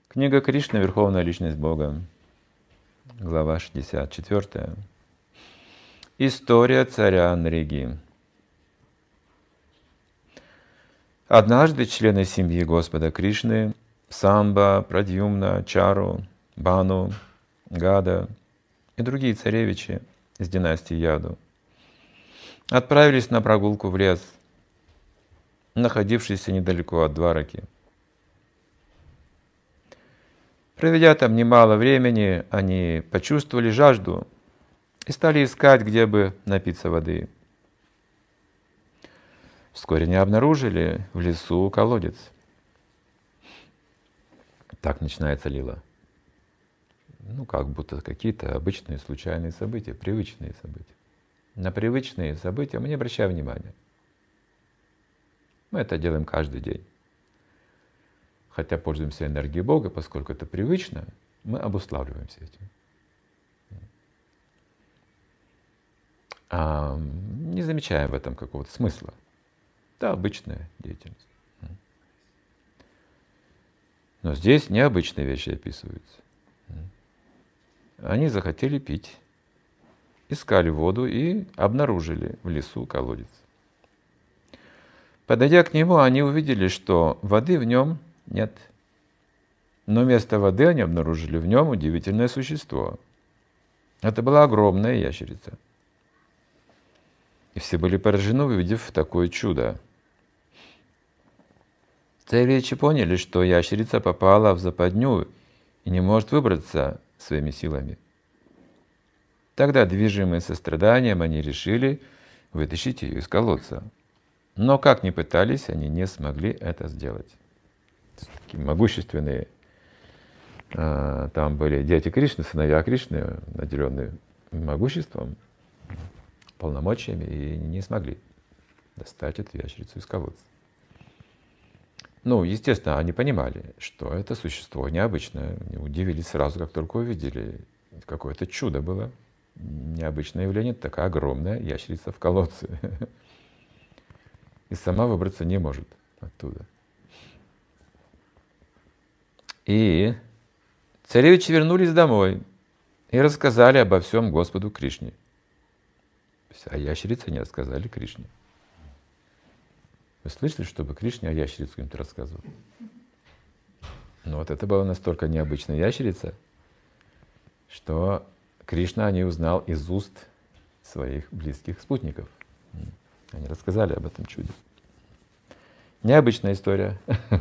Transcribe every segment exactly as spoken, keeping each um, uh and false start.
Книга Кришна «Верховная Личность Бога», глава шестьдесят четыре. История царя Нриги. Однажды члены семьи Господа Кришны Самба, Прадьюмна, Чару, Бану, Гада и другие царевичи из династии Яду отправились на прогулку в лес, находившийся недалеко от Двараки. Проведя там немало времени, они почувствовали жажду и стали искать, где бы напиться воды. Вскоре они обнаружили в лесу колодец. Так начинается лила. Ну, как будто какие-то обычные случайные события, привычные события. На привычные события мы не обращаем внимания. Мы это делаем каждый день. Хотя пользуемся энергией Бога, поскольку это привычно, мы обуславливаемся этим. А не замечаем в этом какого-то смысла. Это обычная деятельность. Но здесь необычные вещи описываются. Они захотели пить, искали воду и обнаружили в лесу колодец. Подойдя к нему, они увидели, что воды в нем нет. Но вместо воды они обнаружили в нем удивительное существо. Это была огромная ящерица. И все были поражены, увидев такое чудо. Царевичи поняли, что ящерица попала в западню и не может выбраться своими силами. Тогда, движимые состраданием, они решили вытащить ее из колодца. Но как ни пытались, они не смогли это сделать. Такие могущественные, там были дети Кришны, сыновья Кришны, наделенные могуществом, полномочиями, и не смогли достать эту ящерицу из колодца. Ну, естественно, они понимали, что это существо необычное. Они удивились сразу, как только увидели. Какое-то чудо было. Необычное явление, такая огромная ящерица в колодце. И сама выбраться не может оттуда. И царевичи вернулись домой и рассказали обо всем Господу Кришне. А ящерице не рассказали Кришне. Вы слышали, чтобы Кришне о ящерице кому-то рассказывал? Но вот это была настолько необычная ящерица, что Кришна о ней узнал из уст своих близких спутников. Они рассказали об этом чуде. Необычная история.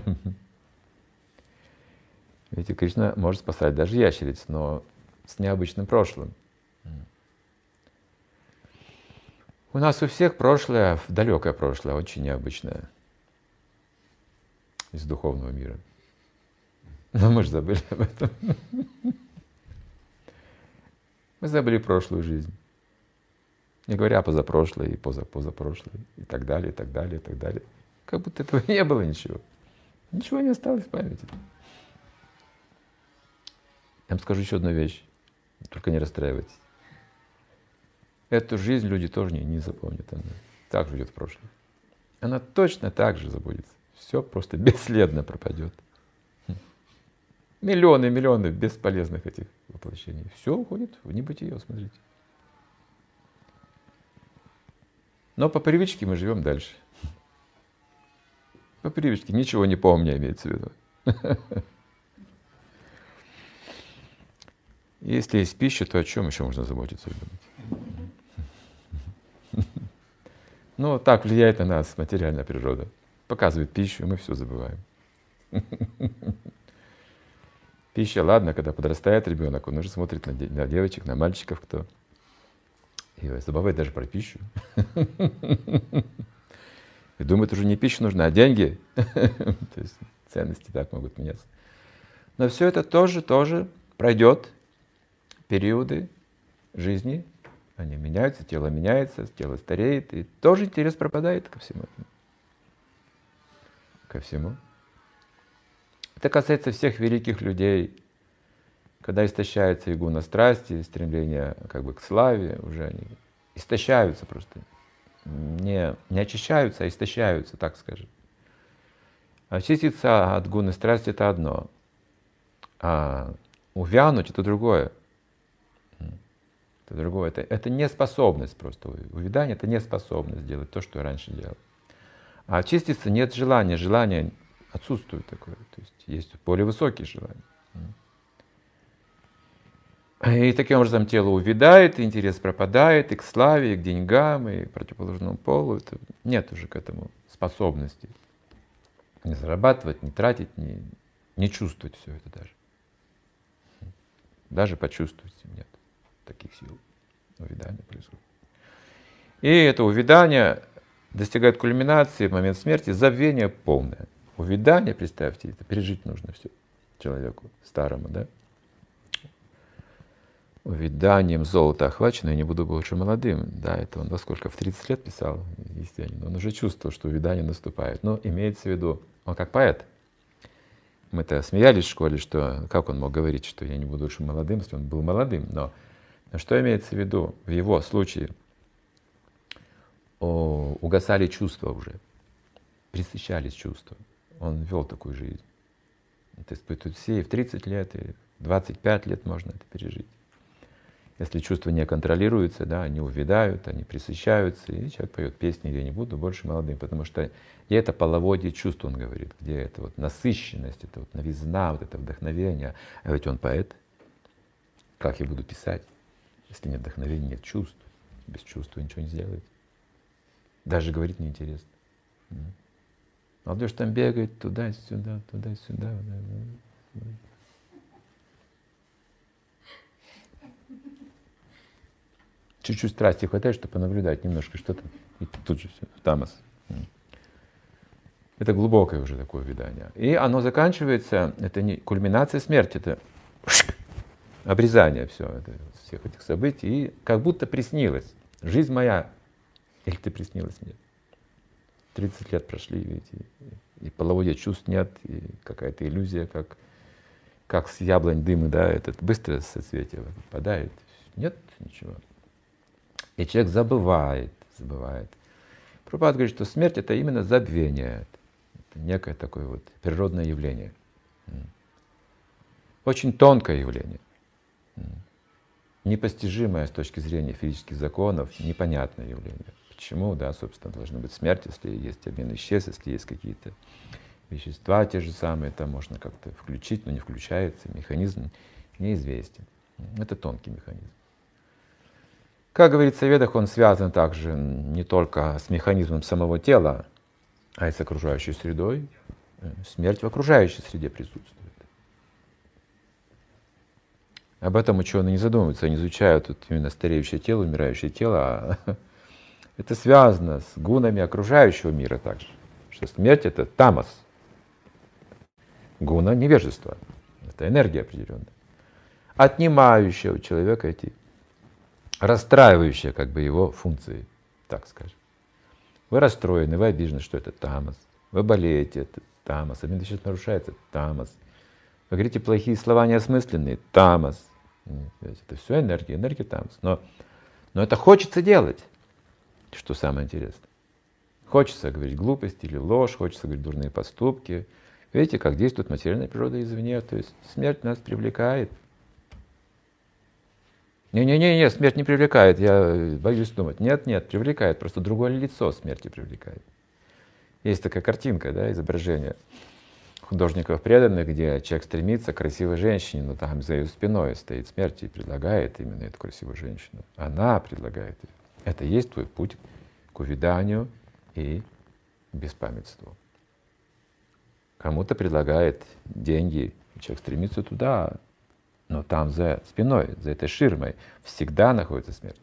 Видите, Кришна может спасать даже ящериц, но с необычным прошлым. У нас у всех прошлое, далекое прошлое, очень необычное. Из духовного мира. Но мы же забыли об этом. Мы забыли прошлую жизнь. Не говоря о позапрошлой, и позапозапрошлой, и так далее, и так далее, и так далее. Как будто этого не было ничего. Ничего не осталось в памяти. Я вам скажу еще одну вещь. Только не расстраивайтесь. Эту жизнь люди тоже не, не запомнят. Она так же идет в прошлое. Она точно так же забудется. Все просто бесследно пропадет. Миллионы, миллионы бесполезных этих воплощений. Все уходит в небытие, смотрите. Но по привычке мы живем дальше. По привычке, ничего не помня, имеется в виду. Если есть пища, то о чем еще можно заботиться и думать? Ну, так влияет на нас материальная природа. Показывает пищу, и мы все забываем. Пища, ладно, когда подрастает ребенок, он уже смотрит на, на девочек, на мальчиков, кто. И забывает даже про пищу. И думает, уже не пища нужна, а деньги. То есть ценности так могут меняться. Но все это тоже, тоже пройдет. Периоды жизни, они меняются, тело меняется, тело стареет, и тоже интерес пропадает ко всему этому. Ко всему. Это касается всех великих людей. Когда истощается игуна страсти, стремление как бы к славе, уже они истощаются просто. Не, не очищаются, а истощаются, так скажем. Очиститься от гуны страсти — это одно. А увянуть — это другое. Это другое. Это, это неспособность просто. Увядание — это неспособность делать то, что я раньше делал. А очиститься нет желания. Желание отсутствует такое. То есть есть более высокие желания. И таким образом тело увядает, и интерес пропадает и к славе, и к деньгам, и к противоположному полу. Это нет уже к этому способности. Не зарабатывать, не тратить, не, не чувствовать все это даже. Даже почувствовать нет таких сил. Увядание происходит. И это увядание достигает кульминации в момент смерти, забвение полное. Увядание, представьте, это пережить нужно все человеку старому, да? Увяданием золота охвачено, я не буду больше молодым. Да, это он во сколько? В тридцать лет писал, естественно. Он уже чувствовал, что увядание наступает. Но имеется в виду, он как поэт. Мы-то смеялись в школе, что как он мог говорить, что я не буду больше молодым, если он был молодым. Но, но что имеется в виду? В его случае о, угасали чувства уже, пресыщались чувства. Он вел такую жизнь. Это испытывают все, и в тридцать лет, и в двадцать пять лет можно это пережить. Если чувства не контролируются, да, они увядают, они пресыщаются, и человек поет песни «Я не буду больше молодым», потому что и это половодье чувств, он говорит, где это вот насыщенность, это вот новизна, вот это вдохновение. А ведь он поэт. Как я буду писать, если нет вдохновения, нет чувств? Без чувств вы ничего не сделаете. Даже говорить неинтересно. Молодежь там бегает туда-сюда, туда-сюда. Чуть-чуть страсти хватает, чтобы понаблюдать немножко что-то, и тут же все, в тамас. Это глубокое уже такое увядание. И оно заканчивается, это не кульминация смерти, это обрезание все, это, всех этих событий, и как будто приснилось. Жизнь моя, или ты приснилась мне? тридцать лет прошли, видите, и, и половодья чувств нет, и какая-то иллюзия, как, как с яблонь дыма, да, этот быстро соцветие выпадает, нет ничего. И человек забывает, забывает. Прабхупада говорит, что смерть — это именно забвение, это некое такое вот природное явление. Очень тонкое явление, непостижимое с точки зрения физических законов, непонятное явление. Почему, да, собственно, должна быть смерть, если есть обмен веществ, если есть какие-то вещества те же самые, там можно как-то включить, но не включается, механизм неизвестен. Это тонкий механизм. Как говорится в Ведах, он связан также не только с механизмом самого тела, а и с окружающей средой. Смерть в окружающей среде присутствует. Об этом ученые не задумываются, они изучают вот именно стареющее тело, умирающее тело. А это связано с гунами окружающего мира также. Что смерть — это тамас. Гуна — невежество. Это энергия определенная, отнимающая у человека эти, расстраивающая как бы его функции, так скажем. Вы расстроены, вы обижены, что это тамас. Вы болеете, это тамас. Обмен веществ нарушается, тамас. Вы говорите плохие слова, неосмысленные, тамас. Это все энергия, энергия тамас. Но, но это хочется делать, что самое интересное. Хочется говорить глупости или ложь, хочется говорить дурные поступки. Видите, как действует материальная природа извне. То есть смерть нас привлекает. Не-не-не, смерть не привлекает, я боюсь думать. Нет, нет, привлекает, просто другое лицо смерти привлекает. Есть такая картинка, да, изображение художников преданных, где человек стремится к красивой женщине, но там за ее спиной стоит смерть и предлагает именно эту красивую женщину. Она предлагает ее. Это и есть твой путь к увяданию и беспамятству. Кому-то предлагает деньги, человек стремится туда, но там за спиной, за этой ширмой всегда находится смерть.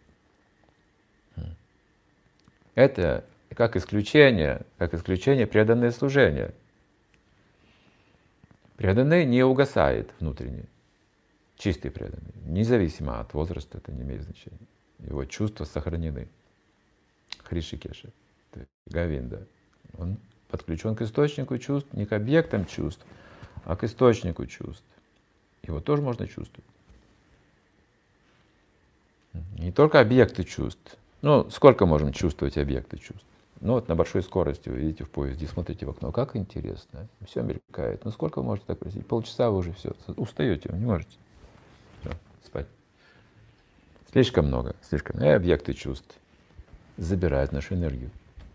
Это как исключение, как исключение преданное служение. Преданный не угасает внутренне, чистый преданный, независимо от возраста, это не имеет значения. Его чувства сохранены. Хришикеша, Говинда, он подключен к источнику чувств, не к объектам чувств, а к источнику чувств. Его тоже можно чувствовать. Не только объекты чувств. Ну, сколько можем чувствовать объекты чувств? Ну вот на большой скорости вы едете в поезде, смотрите в окно, как интересно, все мелькает. Ну сколько вы можете так просить? Полчаса вы уже все, устаете, вы не можете. Все, спать. Слишком много, слишком. И объекты чувств забирают нашу энергию.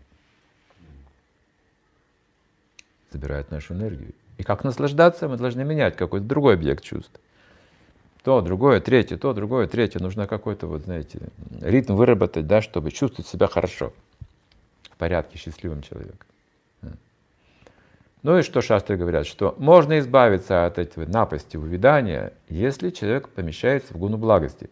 Забирают нашу энергию. И как наслаждаться, мы должны менять какой-то другой объект чувств. То, другое, третье, то, другое, третье. Нужно какой-то, вот знаете, ритм выработать, да, чтобы чувствовать себя хорошо, в порядке, счастливым человеком. Ну и что шастры говорят, что можно избавиться от этой напасти увядания, если человек помещается в гуну благости.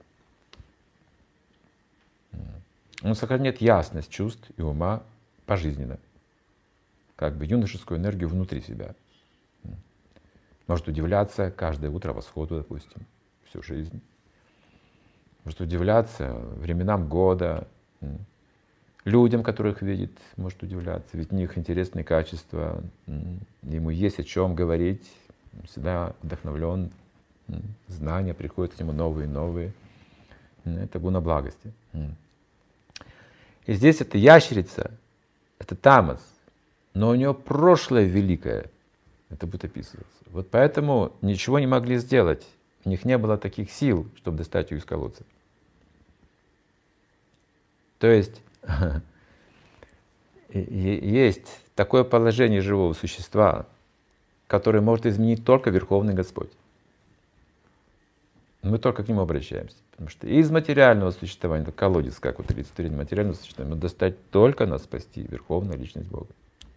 Он сохраняет ясность чувств и ума пожизненно, как бы юношескую энергию внутри себя. Может удивляться каждое утро восходу, допустим, всю жизнь. Может удивляться временам года, людям, которых видит, может удивляться, ведь у них интересные качества, ему есть о чем говорить, всегда вдохновлен, знания приходят к нему новые и новые. Это гуна благости. И здесь эта ящерица, это тамас, но у нее прошлое великое, это будет описываться. Вот поэтому ничего не могли сделать, у них не было таких сил, чтобы достать ее из колодца. То есть есть такое положение живого существа, которое может изменить только Верховный Господь. Мы только к нему обращаемся. Потому что из материального существования, это колодец, как вот олицетворение материального существования, но достать только нас спасти, Верховная Личность Бога.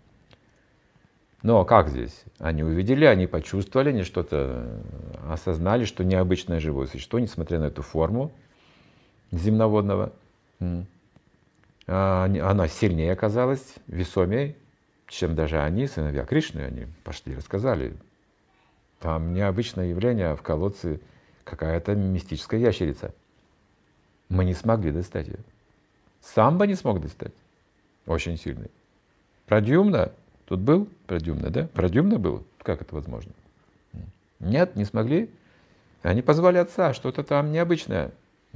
Но как здесь? Они увидели, они почувствовали, они что-то осознали, что необычное живое существо, несмотря на эту форму земноводного, она сильнее оказалась, весомее, чем даже они, сыновья Кришны. Они пошли, рассказали. Там необычное явление в колодце, какая-то мистическая ящерица. Мы не смогли достать ее. Самбо не смог достать. Очень сильный. Прадьюмна, тут был Прадьюмна, да? Прадьюмна был? Как это возможно? Нет, не смогли. Они позвали отца, что-то там необычное.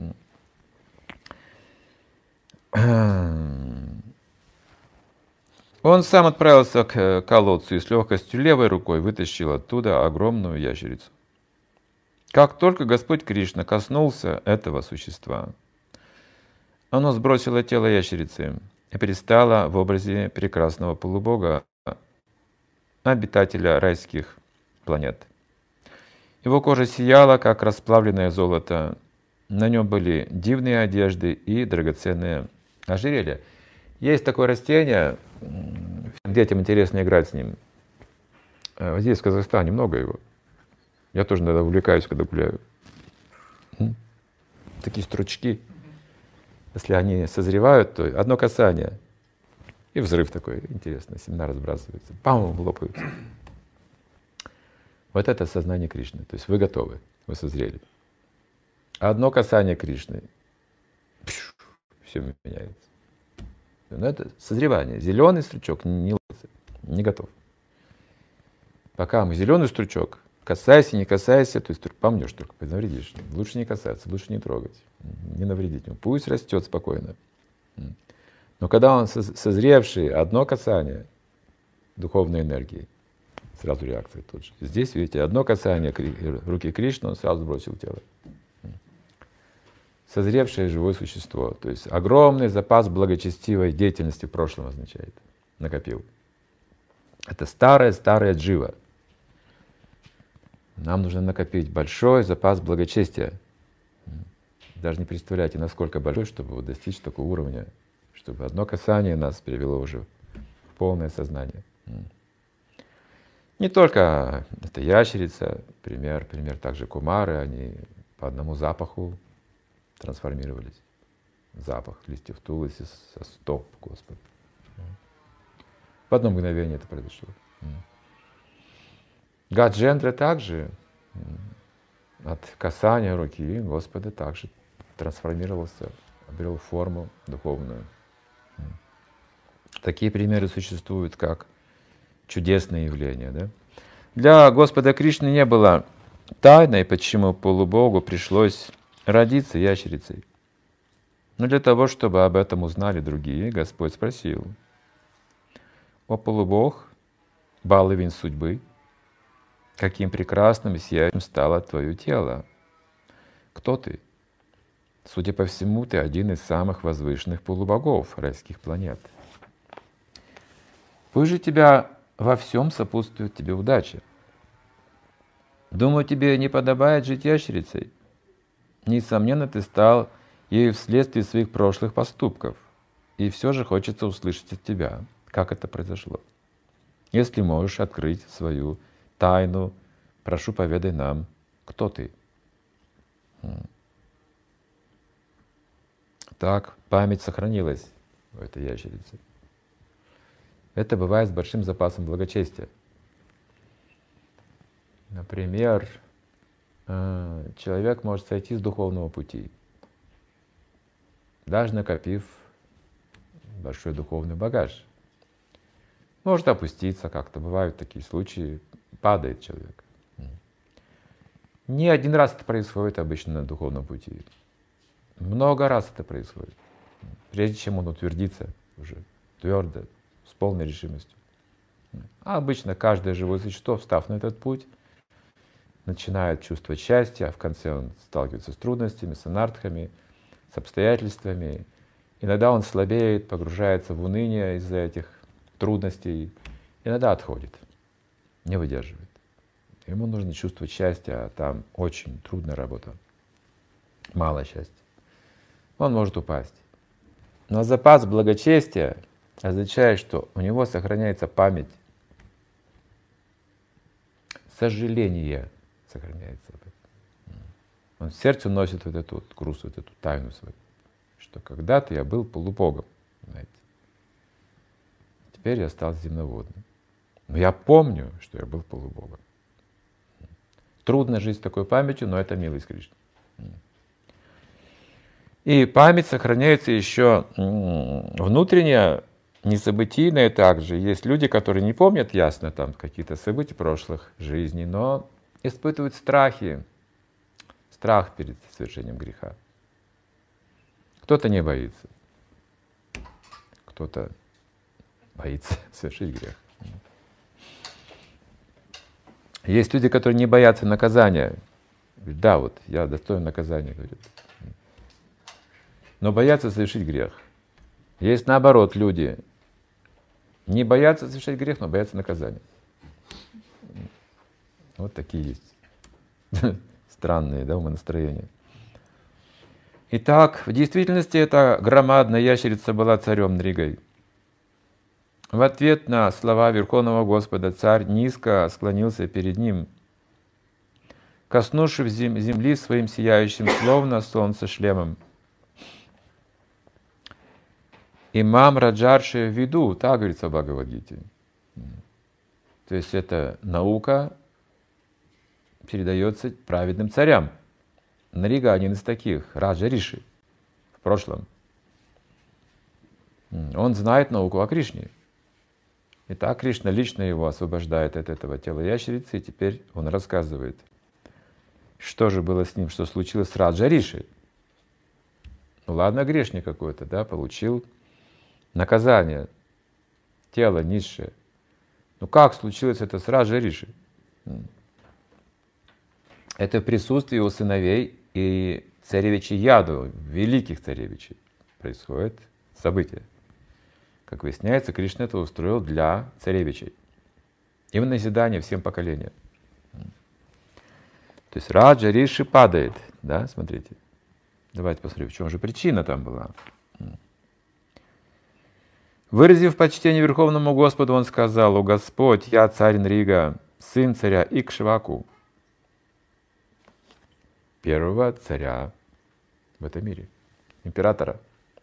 Он сам отправился к колодцу и с легкостью левой рукой вытащил оттуда огромную ящерицу. Как только Господь Кришна коснулся этого существа, оно сбросило тело ящерицы и предстало в образе прекрасного полубога, обитателя райских планет. Его кожа сияла, как расплавленное золото. На нем были дивные одежды и драгоценные ожерелья. Есть такое растение, детям интересно играть с ним. Здесь, в Казахстане, много его. Я тоже иногда увлекаюсь, когда гуляю. Такие стручки. Если они созревают, то одно касание. И взрыв такой интересный. Семена разбрасываются. Пам, лопаются. Вот это сознание Кришны. То есть вы готовы, вы созрели. Одно касание Кришны. Все меняется. Но это созревание. Зеленый стручок не лопается, не готов. Пока мы зеленый стручок, касайся, не касайся, то есть помнешь только, навредишь. Лучше не касаться, лучше не трогать, не навредить ему. Пусть растет спокойно. Но когда он созревший, одно касание духовной энергии, сразу реакция тут же. Здесь, видите, одно касание руки Кришны, он сразу бросил тело. Созревшее живое существо, то есть огромный запас благочестивой деятельности в прошлом означает, накопил. Это старая-старая джива. Нам нужно накопить большой запас благочестия. Даже не представляете, насколько большой, чтобы вот достичь такого уровня, чтобы одно касание нас привело уже в полное сознание. Не только это ящерица, пример, пример также кумары, они по одному запаху трансформировались. Запах листьев туласи со стоп, Господи. В одно мгновение это произошло. Гаджендра также от касания руки Господа также трансформировался, обрел форму духовную. Такие примеры существуют, как чудесные явления. Да? Для Господа Кришны не было тайной, почему полубогу пришлось родиться ящерицей. Но для того, чтобы об этом узнали другие, Господь спросил: о полубог, баловень судьбы, каким прекрасным и сияющим стало твое тело. Кто ты? Судя по всему, ты один из самых возвышенных полубогов райских планет. Пусть же тебя во всем сопутствует тебе удача. Думаю, тебе не подобает жить ящерицей. Несомненно, ты стал ею вследствие своих прошлых поступков. И все же хочется услышать от тебя, как это произошло. Если можешь открыть свою тайну, прошу, поведай нам, кто ты. Так, память сохранилась у этой ящерицы. Это бывает с большим запасом благочестия. Например, человек может сойти с духовного пути, даже накопив большой духовный багаж. Может опуститься как-то, бывают такие случаи, падает человек. Не один раз это происходит обычно на духовном пути. Много раз это происходит, прежде чем он утвердится уже твердо, с полной решимостью. А обычно каждое живое существо, встав на этот путь, начинает чувствовать счастье, а в конце он сталкивается с трудностями, с анартхами, с обстоятельствами. Иногда он слабеет, погружается в уныние из-за этих трудностей, иногда отходит, не выдерживает. Ему нужно чувствовать счастье, а там очень трудная работа, мало счастья. Он может упасть. Но запас благочестия означает, что у него сохраняется память, сожаление сохраняется. Он в сердце носит вот эту вот груз, вот эту тайну свою, что когда-то я был полубогом, знаете. Теперь я стал земноводным. Но я помню, что я был полубогом. Трудно жить с такой памятью, но это милость Кришны. И память сохраняется еще внутренняя, несобытийная также. Есть люди, которые не помнят ясно там какие-то события прошлых жизней, но испытывают страхи, страх перед совершением греха. Кто-то не боится, кто-то боится совершить грех. Есть люди, которые не боятся наказания. Говорят, да, вот я достоин наказания, говорят. Но боятся совершить грех. Есть наоборот люди, не боятся совершать грех, но боятся наказания. Вот такие есть странные, да, умонастроения. Итак, в действительности эта громадная ящерица была царем Нригой. В ответ на слова Верховного Господа царь низко склонился перед ним, коснувшись земли своим сияющим, словно солнце, шлемом. Имам Раджарши в виду, так говорится в Бхагавад-гите. То есть эта наука передается праведным царям. Нрига один из таких, Раджа Риши в прошлом. Он знает науку о Кришне. Итак, Кришна лично его освобождает от этого тела ящерицы, и теперь он рассказывает, что же было с ним, что случилось с Раджа Риши. Ну ладно, грешник какой-то, да, получил наказание, тело низшее. Ну как случилось это с Раджа Риши? Это присутствие у сыновей и царевичей Яду, великих царевичей, происходит событие. Как выясняется, Кришна это устроил для царевичей. И в назидание всем поколениям. То есть Раджа Риши падает, да, смотрите. Давайте посмотрим, в чем же причина там была. Выразив почтение Верховному Господу, он сказал: «О Господь, я царь Нрига, сын царя Икшваку, первого царя в этом мире, императора.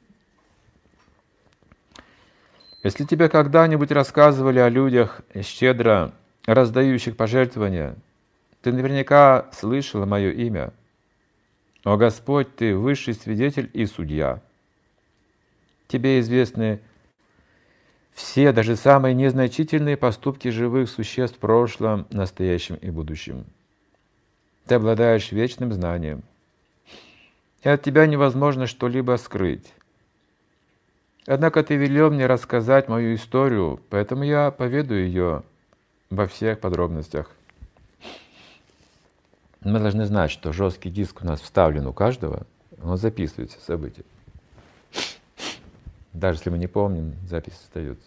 Если тебе когда-нибудь рассказывали о людях, щедро раздающих пожертвования, ты наверняка слышала мое имя. О Господь, ты высший свидетель и судья. Тебе известны все, даже самые незначительные поступки живых существ в прошлом, настоящем и будущем. Ты обладаешь вечным знанием, и от тебя невозможно что-либо скрыть. Однако ты велел мне рассказать мою историю, поэтому я поведаю ее во всех подробностях. Мы должны знать, что жесткий диск у нас вставлен у каждого, он записывает все события. Даже если мы не помним, запись остается.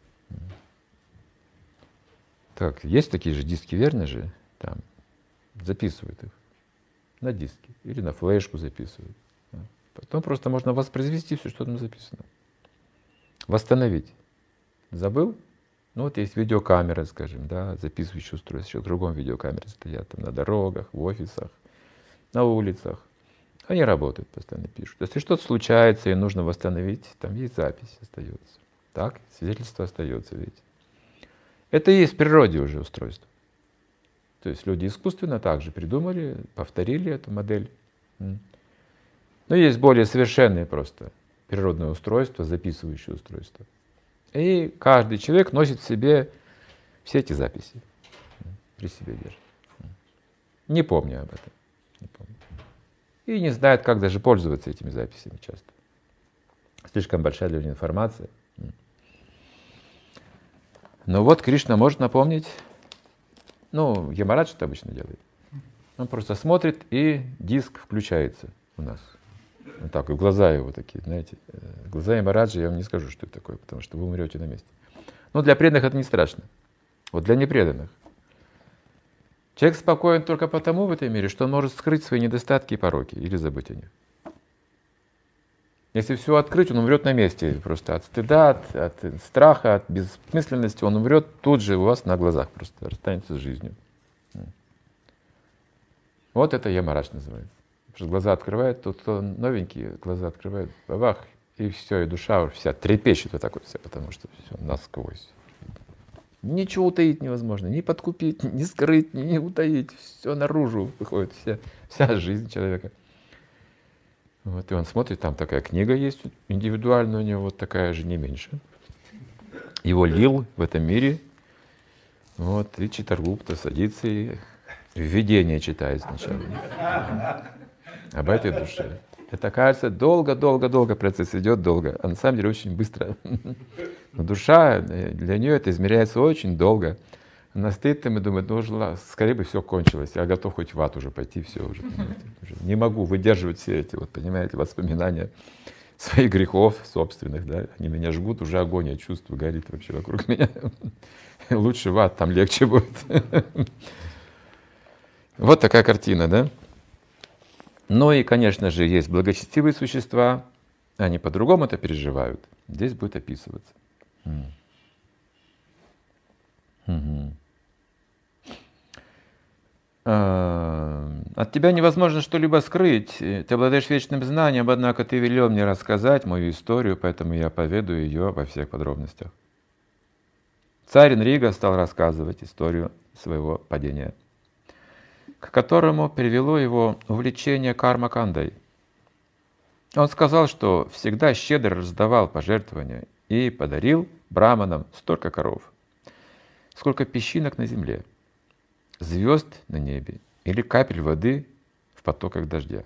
Так, есть такие же диски, верно же? Там записывают их на диске или на флешку записывают. Потом просто можно воспроизвести все, что там записано. Восстановить. Забыл? Ну вот есть видеокамера, скажем, да, записывающие устройства, еще в другом видеокамере стоят там на дорогах, в офисах, на улицах. Они работают, постоянно пишут. Если что-то случается и нужно восстановить, там есть запись, остается. Так, свидетельство остается, видите. Это и есть в природе уже устройство. То есть люди искусственно также придумали, повторили эту модель. Но есть более совершенные просто природное устройство, записывающее устройство. И каждый человек носит в себе все эти записи, при себе держит. Не помня об этом. Не помню. И не знает, как даже пользоваться этими записями часто. Слишком большая для него информация. Но вот Кришна может напомнить, ну, Ямарадж это обычно делает. Он просто смотрит, и диск включается у нас. Вот так, и глаза его такие, знаете. Глаза Ямараджа, я вам не скажу, что это такое, потому что вы умрете на месте. Но для преданных это не страшно. Вот для непреданных. Человек спокоен только потому в этом мире, что он может скрыть свои недостатки и пороки или забыть о них. Если все открыть, он умрет на месте. Просто от стыда, от, от страха, от бессмысленности он умрет тут же у вас на глазах, просто расстанется с жизнью. Вот это Ямарадж называется. Потому что глаза открывает, тот, кто новенький, глаза открывает, бабах, и все, и душа вся трепещет вот так вот вся, потому что все насквозь. Ничего утаить невозможно, ни подкупить, ни скрыть, ни утаить. Все наружу выходит, вся, вся жизнь человека. Вот, и он смотрит, там такая книга есть, индивидуальная у него, вот такая же, не меньше. Его лил в этом мире. Вот, и Читрагупта садится и введение читает сначала. Об этой душе. Это, кажется, долго-долго-долго процесс идет, долго, а на самом деле очень быстро. Но душа, для нее это измеряется очень долго. Она стоит там и думает, ну, скорее бы все кончилось, я готов хоть в ад уже пойти, все уже, уже. Не могу выдерживать все эти, вот, понимаете, воспоминания своих грехов собственных, да, они меня жгут, уже агония чувств горит вообще вокруг меня. Лучше в ад, там легче будет. Вот такая картина, да? Ну и, конечно же, есть благочестивые существа, они по-другому это переживают. Здесь будет описываться. Угу. От тебя невозможно что-либо скрыть. Ты обладаешь вечным знанием, однако ты велел мне рассказать мою историю, поэтому я поведаю ее во всех подробностях. Царь Нрига стал рассказывать историю своего падения, к которому привело его увлечение карма-кандой. Он сказал, что всегда щедро раздавал пожертвования и подарил браманам столько коров, сколько песчинок на земле, звезд на небе или капель воды в потоках дождя.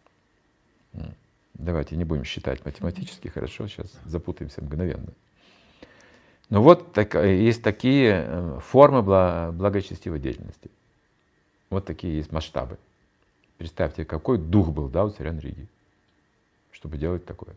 Давайте не будем считать математически, хорошо, сейчас запутаемся мгновенно. Но вот так, есть такие формы благочестивой деятельности. Вот такие есть масштабы. Представьте, какой дух был, да, у царя Нриги, чтобы делать такое.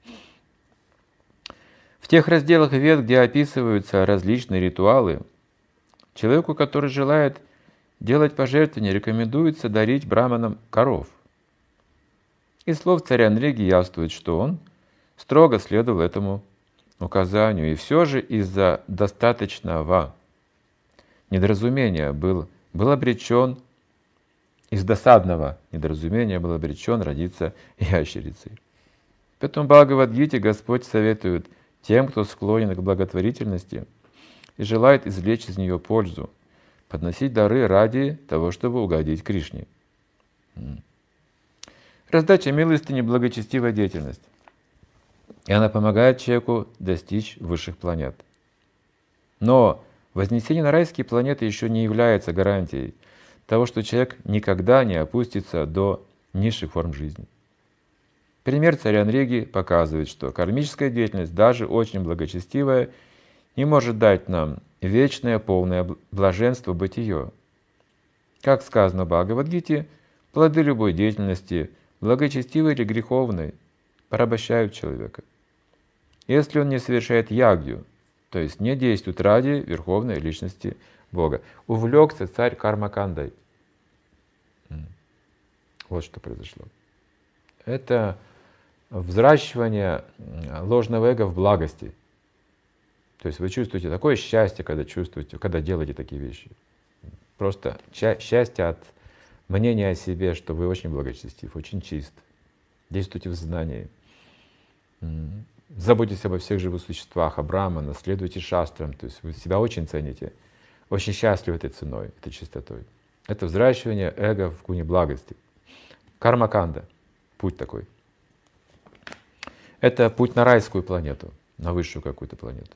В тех разделах Вед, где описываются различные ритуалы, человеку, который желает делать пожертвования, рекомендуется дарить браманам коров. Из слов царя Нриги явствует, что он строго следовал этому указанию, и все же из-за достаточного недоразумения был, был обречен, из досадного недоразумения был обречен родиться ящерицей. Поэтому в Бхагавад-гите Господь советует тем, кто склонен к благотворительности и желает извлечь из нее пользу, подносить дары ради того, чтобы угодить Кришне. Раздача милостыни — благочестивая деятельность, и она помогает человеку достичь высших планет. Но вознесение на райские планеты еще не является гарантией того, что человек никогда не опустится до низших форм жизни. Пример царя Нриги показывает, что кармическая деятельность, даже очень благочестивая, не может дать нам вечное полное блаженство бытие. Как сказано в Бхагавад-гите, плоды любой деятельности, благочестивой или греховной, порабощают человека. Если он не совершает ягью, то есть не действует ради верховной личности Бога. Увлекся царь кармакандой. Вот что произошло. Это взращивание ложного эго в благости. То есть вы чувствуете такое счастье, когда чувствуете, когда делаете такие вещи. Просто счастье от мнения о себе, что вы очень благочестив, очень чист. Действуйте в знании. Заботьтесь обо всех живых существах, о Брахмана, следуйте шастрам. То есть вы себя очень цените, очень счастливы этой ценой, этой чистотой. Это взращивание эго в гуне благости. Кармаканда. Путь такой. Это путь на райскую планету, на высшую какую-то планету.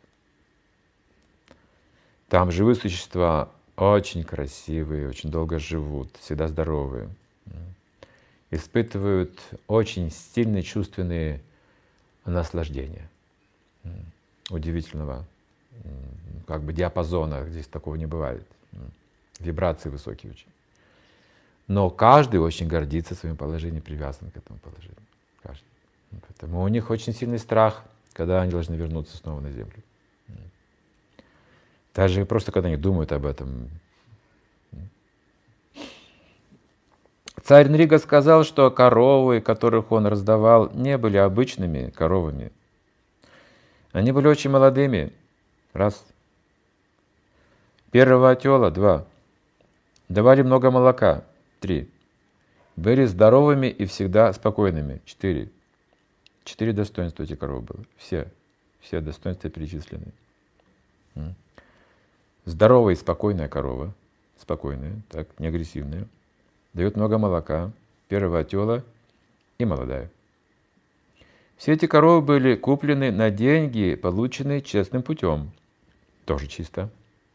Там живые существа очень красивые, очень долго живут, всегда здоровые. Испытывают очень сильные чувственные наслаждения. Удивительного как бы диапазона, здесь такого не бывает. Вибрации высокие очень. Но каждый очень гордится своим положением, привязан к этому положению. Каждый. Поэтому у них очень сильный страх, когда они должны вернуться снова на землю. Даже просто когда они думают об этом. Царь Нрига сказал, что коровы, которых он раздавал, не были обычными коровами. Они были очень молодыми. Раз. Первого отела. Два. Давали много молока. Три. Были здоровыми и всегда спокойными. Четыре. Четыре достоинства эти коровы было. Все. Все достоинства перечислены. Здоровая и спокойная корова. Спокойная, так, не агрессивная. Дает много молока. Первого отела и молодая. Все эти коровы были куплены на деньги, полученные честным путем. Тоже чисто.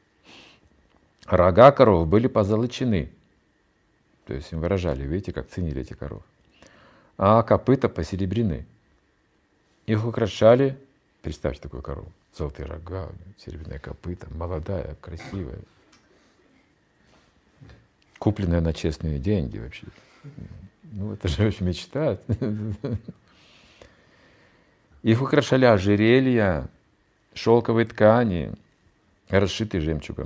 Рога коров были позолочены. То есть им выражали, видите, как ценили эти коровы. А копыта посеребрены. Их украшали, представьте такую корову, золотые рога, серебряное копыта, молодая, красивая. Купленная на честные деньги вообще. Ну это же очень мечта. Их украшали ожерелья, шелковые ткани, расшитые жемчугом.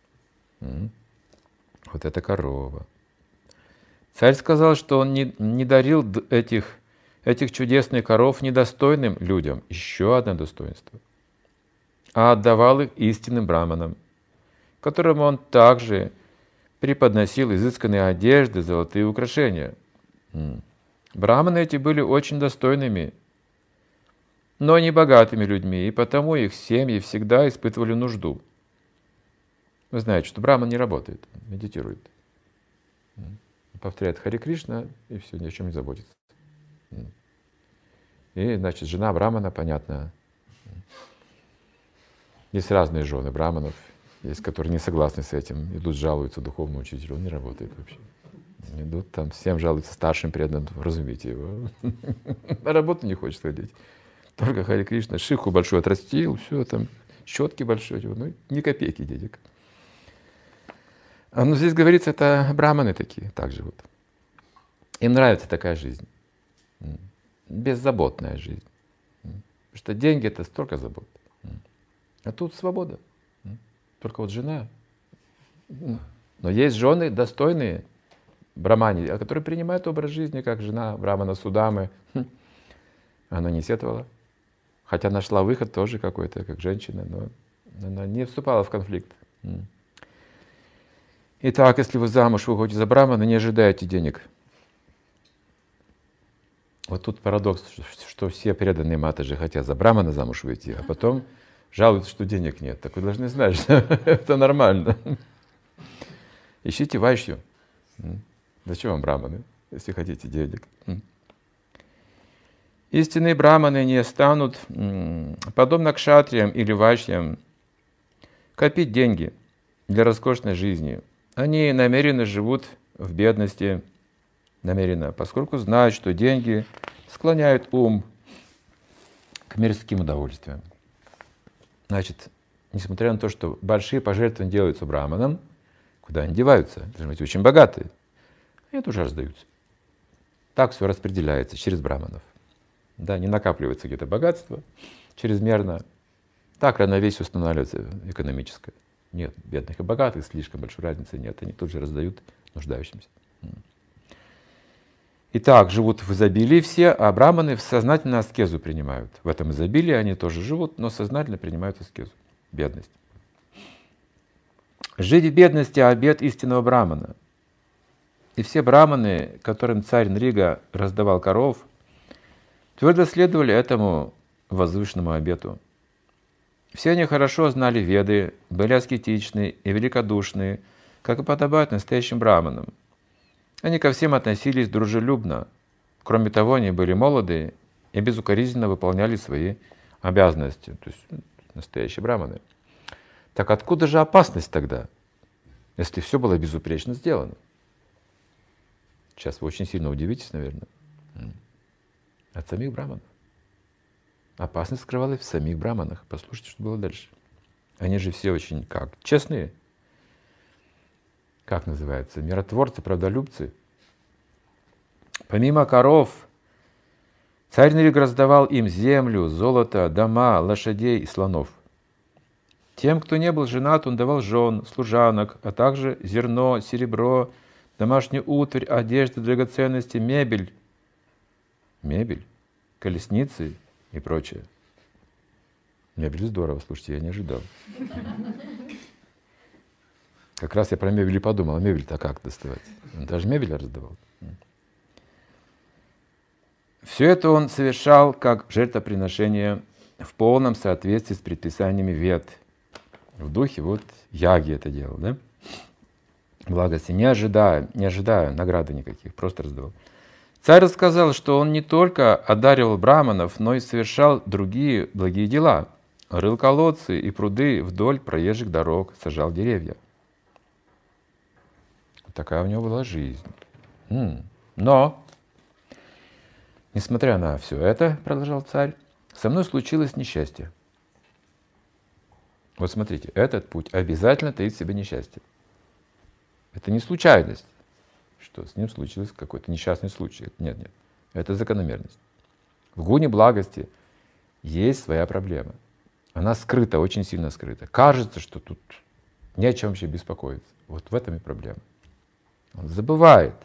Вот это корова. Царь сказал, что он не, не дарил этих, этих чудесных коров недостойным людям, еще одно достоинство, а отдавал их истинным браманам, которым он также преподносил изысканные одежды, золотые украшения. Браманы эти были очень достойными, но не богатыми людьми, и потому их семьи всегда испытывали нужду. Вы знаете, что браман не работает, медитирует. Повторяет Харе Кришна, и все, ни о чем не заботится. И, значит, жена брамана, понятно. Есть разные жены браманов, есть, которые не согласны с этим, идут, жалуются духовному учителю, он не работает вообще. Идут там, всем жалуются старшим преданным, разумейте его. На работу не хочет ходить. Только Харе Кришна, шиху большой отрастил, все там, щетки большие, ну ни копейки денег. А ну здесь говорится, это браманы такие, так живут. Им нравится такая жизнь, беззаботная жизнь. Потому что деньги — это столько забот. А тут свобода. Только вот жена. Но есть жены достойные брамани, которые принимают образ жизни, как жена брамана Судамы. Она не сетовала. Хотя нашла выход тоже какой-то, как женщина, но она не вступала в конфликт. Итак, если вы замуж выходите за брамана, не ожидайте денег. Вот тут парадокс, что все преданные матаджи хотят за брамана замуж выйти, а потом жалуются, что денег нет. Так вы должны знать, что это нормально. Ищите вайшью. Зачем вам браманы, если хотите денег? Истинные браманы не станут, подобно кшатриям или вайшьям, копить деньги для роскошной жизни. Они намеренно живут в бедности, намеренно, поскольку знают, что деньги склоняют ум к мирским удовольствиям. Значит, несмотря на то, что большие пожертвования делаются браманам, куда они деваются? Должны быть очень богатые. Они тоже раздаются. Так все распределяется через браманов. Да, не накапливается где-то богатство чрезмерно. Так равновесие устанавливается экономическое. Нет бедных и богатых, слишком большой разницы нет. Они тут же раздают нуждающимся. Итак, живут в изобилии все, а браманы сознательно аскезу принимают. В этом изобилии они тоже живут, но сознательно принимают аскезу, бедность. Жить в бедности — обет истинного брамана. И все браманы, которым царь Нрига раздавал коров, твердо следовали этому возвышенному обету. Все они хорошо знали Веды, были аскетичны и великодушны, как и подобает настоящим браманам. Они ко всем относились дружелюбно. Кроме того, они были молоды и безукоризненно выполняли свои обязанности. То есть настоящие браманы. Так откуда же опасность тогда, если все было безупречно сделано? Сейчас вы очень сильно удивитесь, наверное. От самих браманов. Опасность скрывалась в самих браманах. Послушайте, что было дальше. Они же все очень как? Честные. Как называется? Миротворцы, правдолюбцы. Помимо коров, царь Нрига раздавал им землю, золото, дома, лошадей и слонов. Тем, кто не был женат, он давал жен, служанок, а также зерно, серебро, домашнюю утварь, одежду, драгоценности, мебель, мебель, колесницы и прочее. Мебель здорово, слушайте, я не ожидал. Как раз я про мебель и подумал, а мебель-то как доставать? Он даже мебель раздавал. Все это он совершал как жертвоприношение в полном соответствии с предписаниями Вед. В духе вот яги это делал, да? Благости, не ожидая, не ожидая награды никаких, просто раздавал. Царь рассказал, что он не только одаривал браманов, но и совершал другие благие дела. Рыл колодцы и пруды вдоль проезжих дорог, сажал деревья. Такая у него была жизнь. Но, несмотря на все это, продолжал царь, со мной случилось несчастье. Вот смотрите, этот путь обязательно таит в себе несчастье. Это не случайность, что с ним случился какой-то несчастный случай. Нет, нет. Это закономерность. В гуне благости есть своя проблема. Она скрыта, очень сильно скрыта. Кажется, что тут ни о чем вообще беспокоиться. Вот в этом и проблема. Он забывает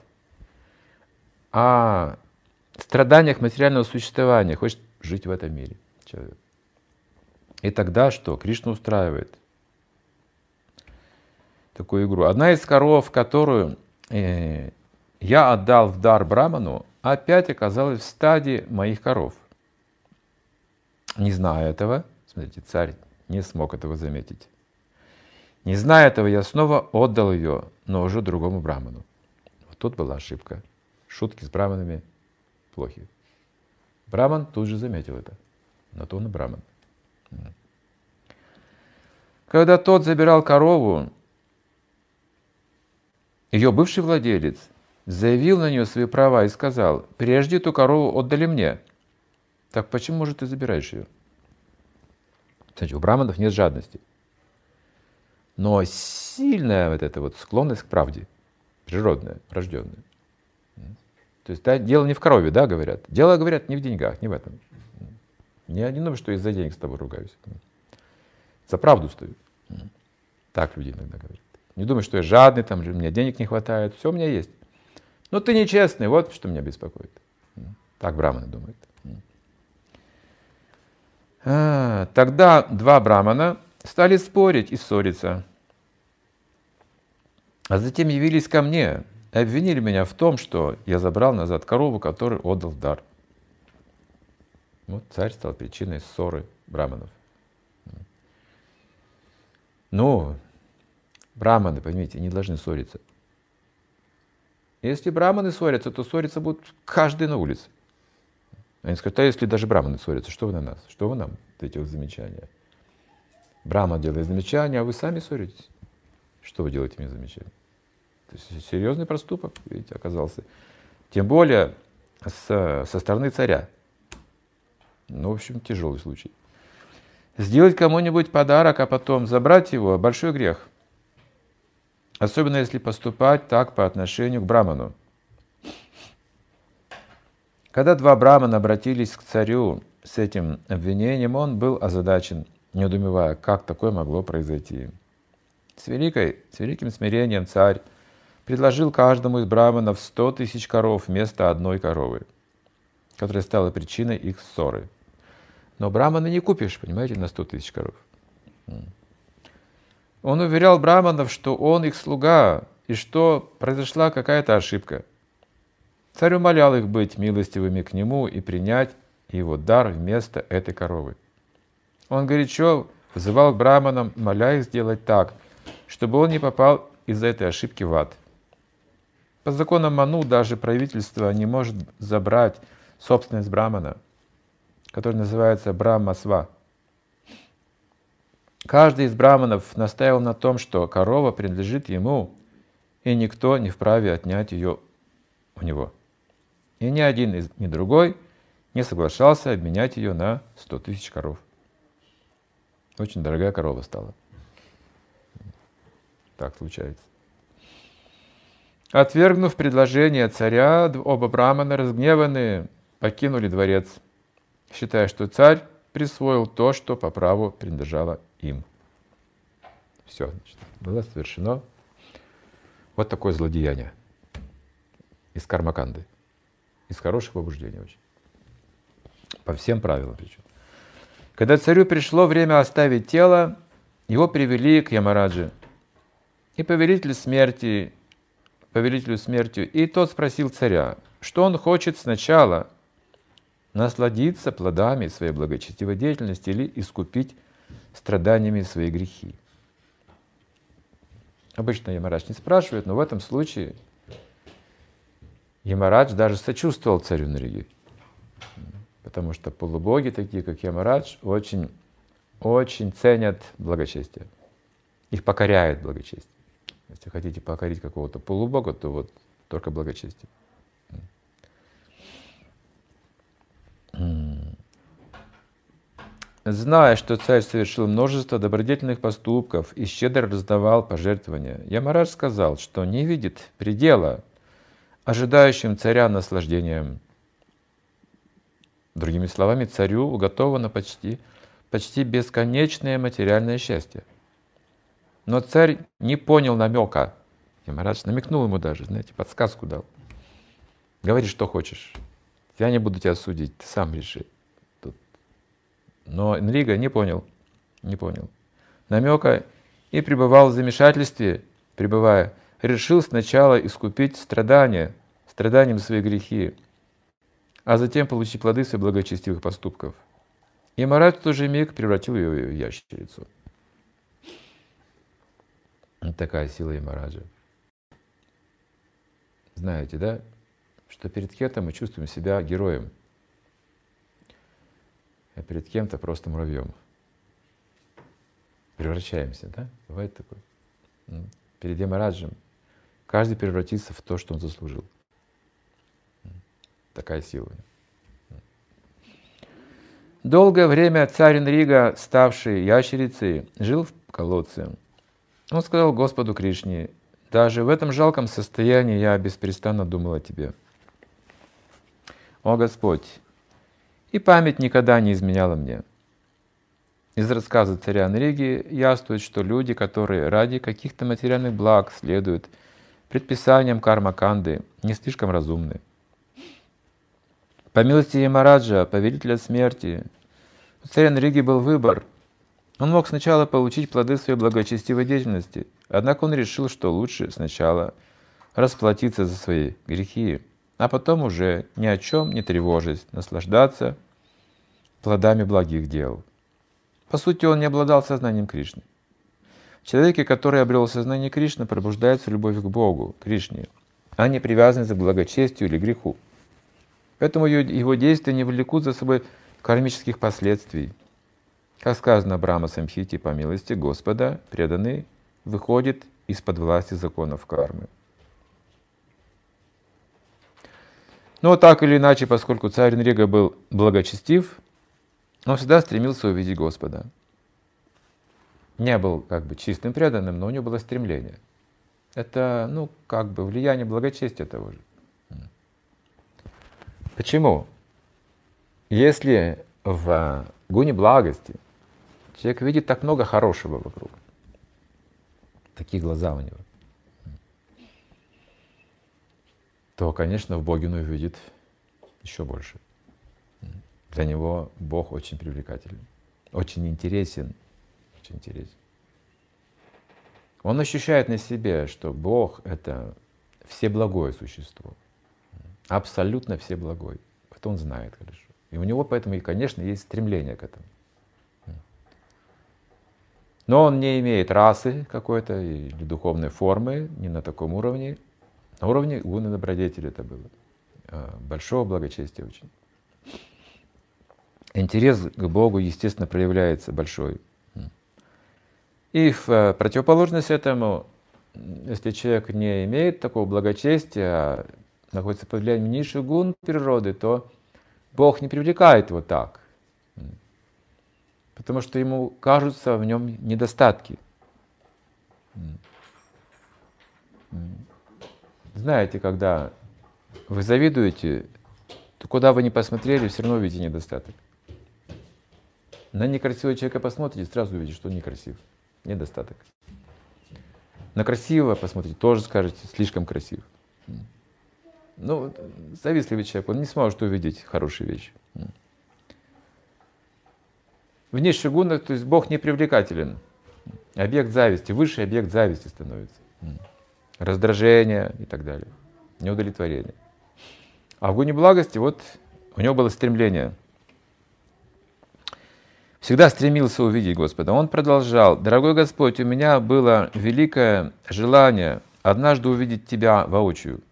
о страданиях материального существования, хочет жить в этом мире человек. И тогда что? Кришна устраивает такую игру. Одна из коров, которую э, я отдал в дар браману, опять оказалась в стаде моих коров. Не зная этого, смотрите, царь не смог этого заметить. Не зная этого, я снова отдал ее, но уже другому браману. Вот тут была ошибка. Шутки с браманами плохи. Браман тут же заметил это. На то он и браман. Когда тот забирал корову, ее бывший владелец заявил на нее свои права и сказал: прежде эту корову отдали мне. Так почему же ты забираешь ее? Кстати, у браманов нет жадности. Но сильная вот эта вот склонность к правде, природная, врожденная. То есть да, дело не в корове, да, говорят. Дело, говорят, не в деньгах, не в этом. Я не думаю, что из-за денег с тобой ругаюсь. За правду стою. Так люди иногда говорят. Не думай, что я жадный, там, мне денег не хватает, все у меня есть. Но ты нечестный, вот что меня беспокоит. Так браманы думают. А, тогда два брамана стали спорить и ссориться. А затем явились ко мне и обвинили меня в том, что я забрал назад корову, которую отдал в дар. Вот царь стал причиной ссоры браманов. Но браманы, поймите, не должны ссориться. Если браманы ссорятся, то ссориться будут каждый на улице. Они скажут: а если даже браманы ссорятся, что вы на нас? Что вы нам даете замечания? Браман делает замечания, а вы сами ссоритесь. Что вы делаете мне замечания? То есть серьезный проступок, видите, оказался. Тем более с, со стороны царя. Ну, в общем, тяжелый случай. Сделать кому-нибудь подарок, а потом забрать его – большой грех. Особенно если поступать так по отношению к браману. Когда два брамана обратились к царю с этим обвинением, он был озадачен, недоумевая, как такое могло произойти. С, великой, с великим смирением царь предложил каждому из браманов сто тысяч коров вместо одной коровы, которая стала причиной их ссоры. Но брамана не купишь, понимаете, на сто тысяч коров. Он уверял браманов, что он их слуга, и что произошла какая-то ошибка. Царь умолял их быть милостивыми к нему и принять его дар вместо этой коровы. Он горячо взывал к браманам, моля их сделать так, чтобы он не попал из-за этой ошибки в ад. По законам Ману даже правительство не может забрать собственность брамана, который называется брамасва. Каждый из браманов настаивал на том, что корова принадлежит ему, и никто не вправе отнять ее у него. И ни один, ни другой не соглашался обменять ее на сто тысяч коров. Очень дорогая корова стала. Так случается. Отвергнув предложение царя, оба брамана, разгневанные, покинули дворец, считая, что царь присвоил то, что по праву принадлежало им. Все, значит, было совершено вот такое злодеяние из кармаканды, из хороших побуждений очень. По всем правилам причем. Когда царю пришло время оставить тело, его привели к Ямараджи. И повелитель смерти, повелителю смерти, и тот спросил царя, что он хочет сначала насладиться плодами своей благочестивой деятельности или искупить страданиями свои грехи. Обычно Ямарадж не спрашивает, но в этом случае Ямарадж даже сочувствовал царю Нриги. Потому что полубоги, такие как Ямарадж, очень, очень ценят благочестие. Их покоряет благочестие. Если хотите покорить какого-то полубога, то вот только благочестие. Зная, что царь совершил множество добродетельных поступков и щедро раздавал пожертвования, Ямарадж сказал, что не видит предела ожидающим царя наслаждением. Другими словами, царю уготовано почти, почти бесконечное материальное счастье. Но царь не понял намека. Ямарадж намекнул ему даже, знаете, подсказку дал. Говори, что хочешь. Я не буду тебя судить, ты сам реши. Тут. Но Нрига не понял, не понял намека и пребывал в замешательстве, пребывая, решил сначала искупить страдания, страданием свои грехи, а затем получить плоды своих благочестивых поступков. Ямарадж в тот же миг превратил ее в ящерицу. Вот такая сила Ямараджа. Знаете, да, что перед кем-то мы чувствуем себя героем, а перед кем-то просто муравьем. Превращаемся, да? Бывает такое. Перед Ямараджем каждый превратится в то, что он заслужил. Такая сила. Долгое время царь Нрига, ставший ящерицей, жил в колодце. Он сказал Господу Кришне: «Даже в этом жалком состоянии я беспрестанно думал о Тебе. О Господь, и память никогда не изменяла мне». Из рассказа царя Нриги яствует, что люди, которые ради каких-то материальных благ следуют предписаниям карма-канды, не слишком разумны. По милости Ямараджа, повелителя смерти, у царя Нриги был выбор. Он мог сначала получить плоды своей благочестивой деятельности, однако он решил, что лучше сначала расплатиться за свои грехи, а потом уже ни о чем не тревожить, наслаждаться плодами благих дел. По сути, он не обладал сознанием Кришны. В человеке, который обрел сознание Кришны, пробуждается любовь к Богу, Кришне, а не привязанность к благочестию или греху. Поэтому его действия не влекут за собой кармических последствий. Как сказано в Брахма-самхите, по милости Господа, преданный выходит из-под власти законов кармы. Но так или иначе, поскольку царь Нрега был благочестив, он всегда стремился увидеть Господа. Не был как бы чистым преданным, но у него было стремление. Это, ну, как бы влияние благочестия того же. Почему? Если в гуне благости человек видит так много хорошего вокруг, такие глаза у него, то, конечно, в Боге он увидит еще больше. Для него Бог очень привлекателен, очень интересен, очень интересен. Он ощущает на себе, что Бог — это всеблагое существо, абсолютно всеблагой. Это он знает хорошо. И у него поэтому, и, конечно, есть стремление к этому. Но он не имеет расы какой-то или духовной формы, не на таком уровне. На уровне гуны добродетели это было. Большого благочестия очень. Интерес к Богу, естественно, проявляется большой. И в противоположность этому, если человек не имеет такого благочестия, а находится под влиянием низших гун природы, то Бог не привлекает его так, потому что ему кажутся в нем недостатки. Знаете, когда вы завидуете, то куда вы ни посмотрели, все равно увидите недостаток. На некрасивого человека посмотрите, сразу увидите, что он некрасив. Недостаток. На красивого посмотрите, тоже скажете, слишком красив. Ну, завистливый человек, он не сможет увидеть хорошие вещи. В низших гунах, то есть Бог не привлекателен. Объект зависти, высший объект зависти становится. Раздражение и так далее. Неудовлетворение. А в гуне благости, вот у него было стремление. Всегда стремился увидеть Господа. Он продолжал: «Дорогой Господь, у меня было великое желание однажды увидеть Тебя воочию.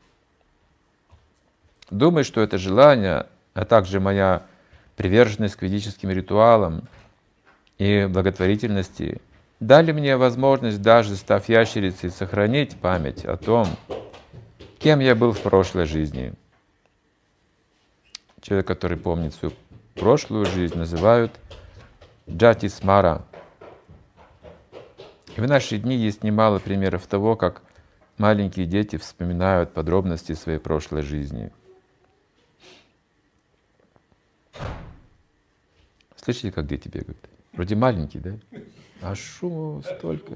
Думаю, что это желание, а также моя приверженность к ведическим ритуалам и благотворительности дали мне возможность, даже став ящерицей, сохранить память о том, кем я был в прошлой жизни». Человек, который помнит свою прошлую жизнь, называют джати смара. И в наши дни есть немало примеров того, как маленькие дети вспоминают подробности своей прошлой жизни. Слышите, как дети бегают? Вроде маленькие, да? А шуму столько.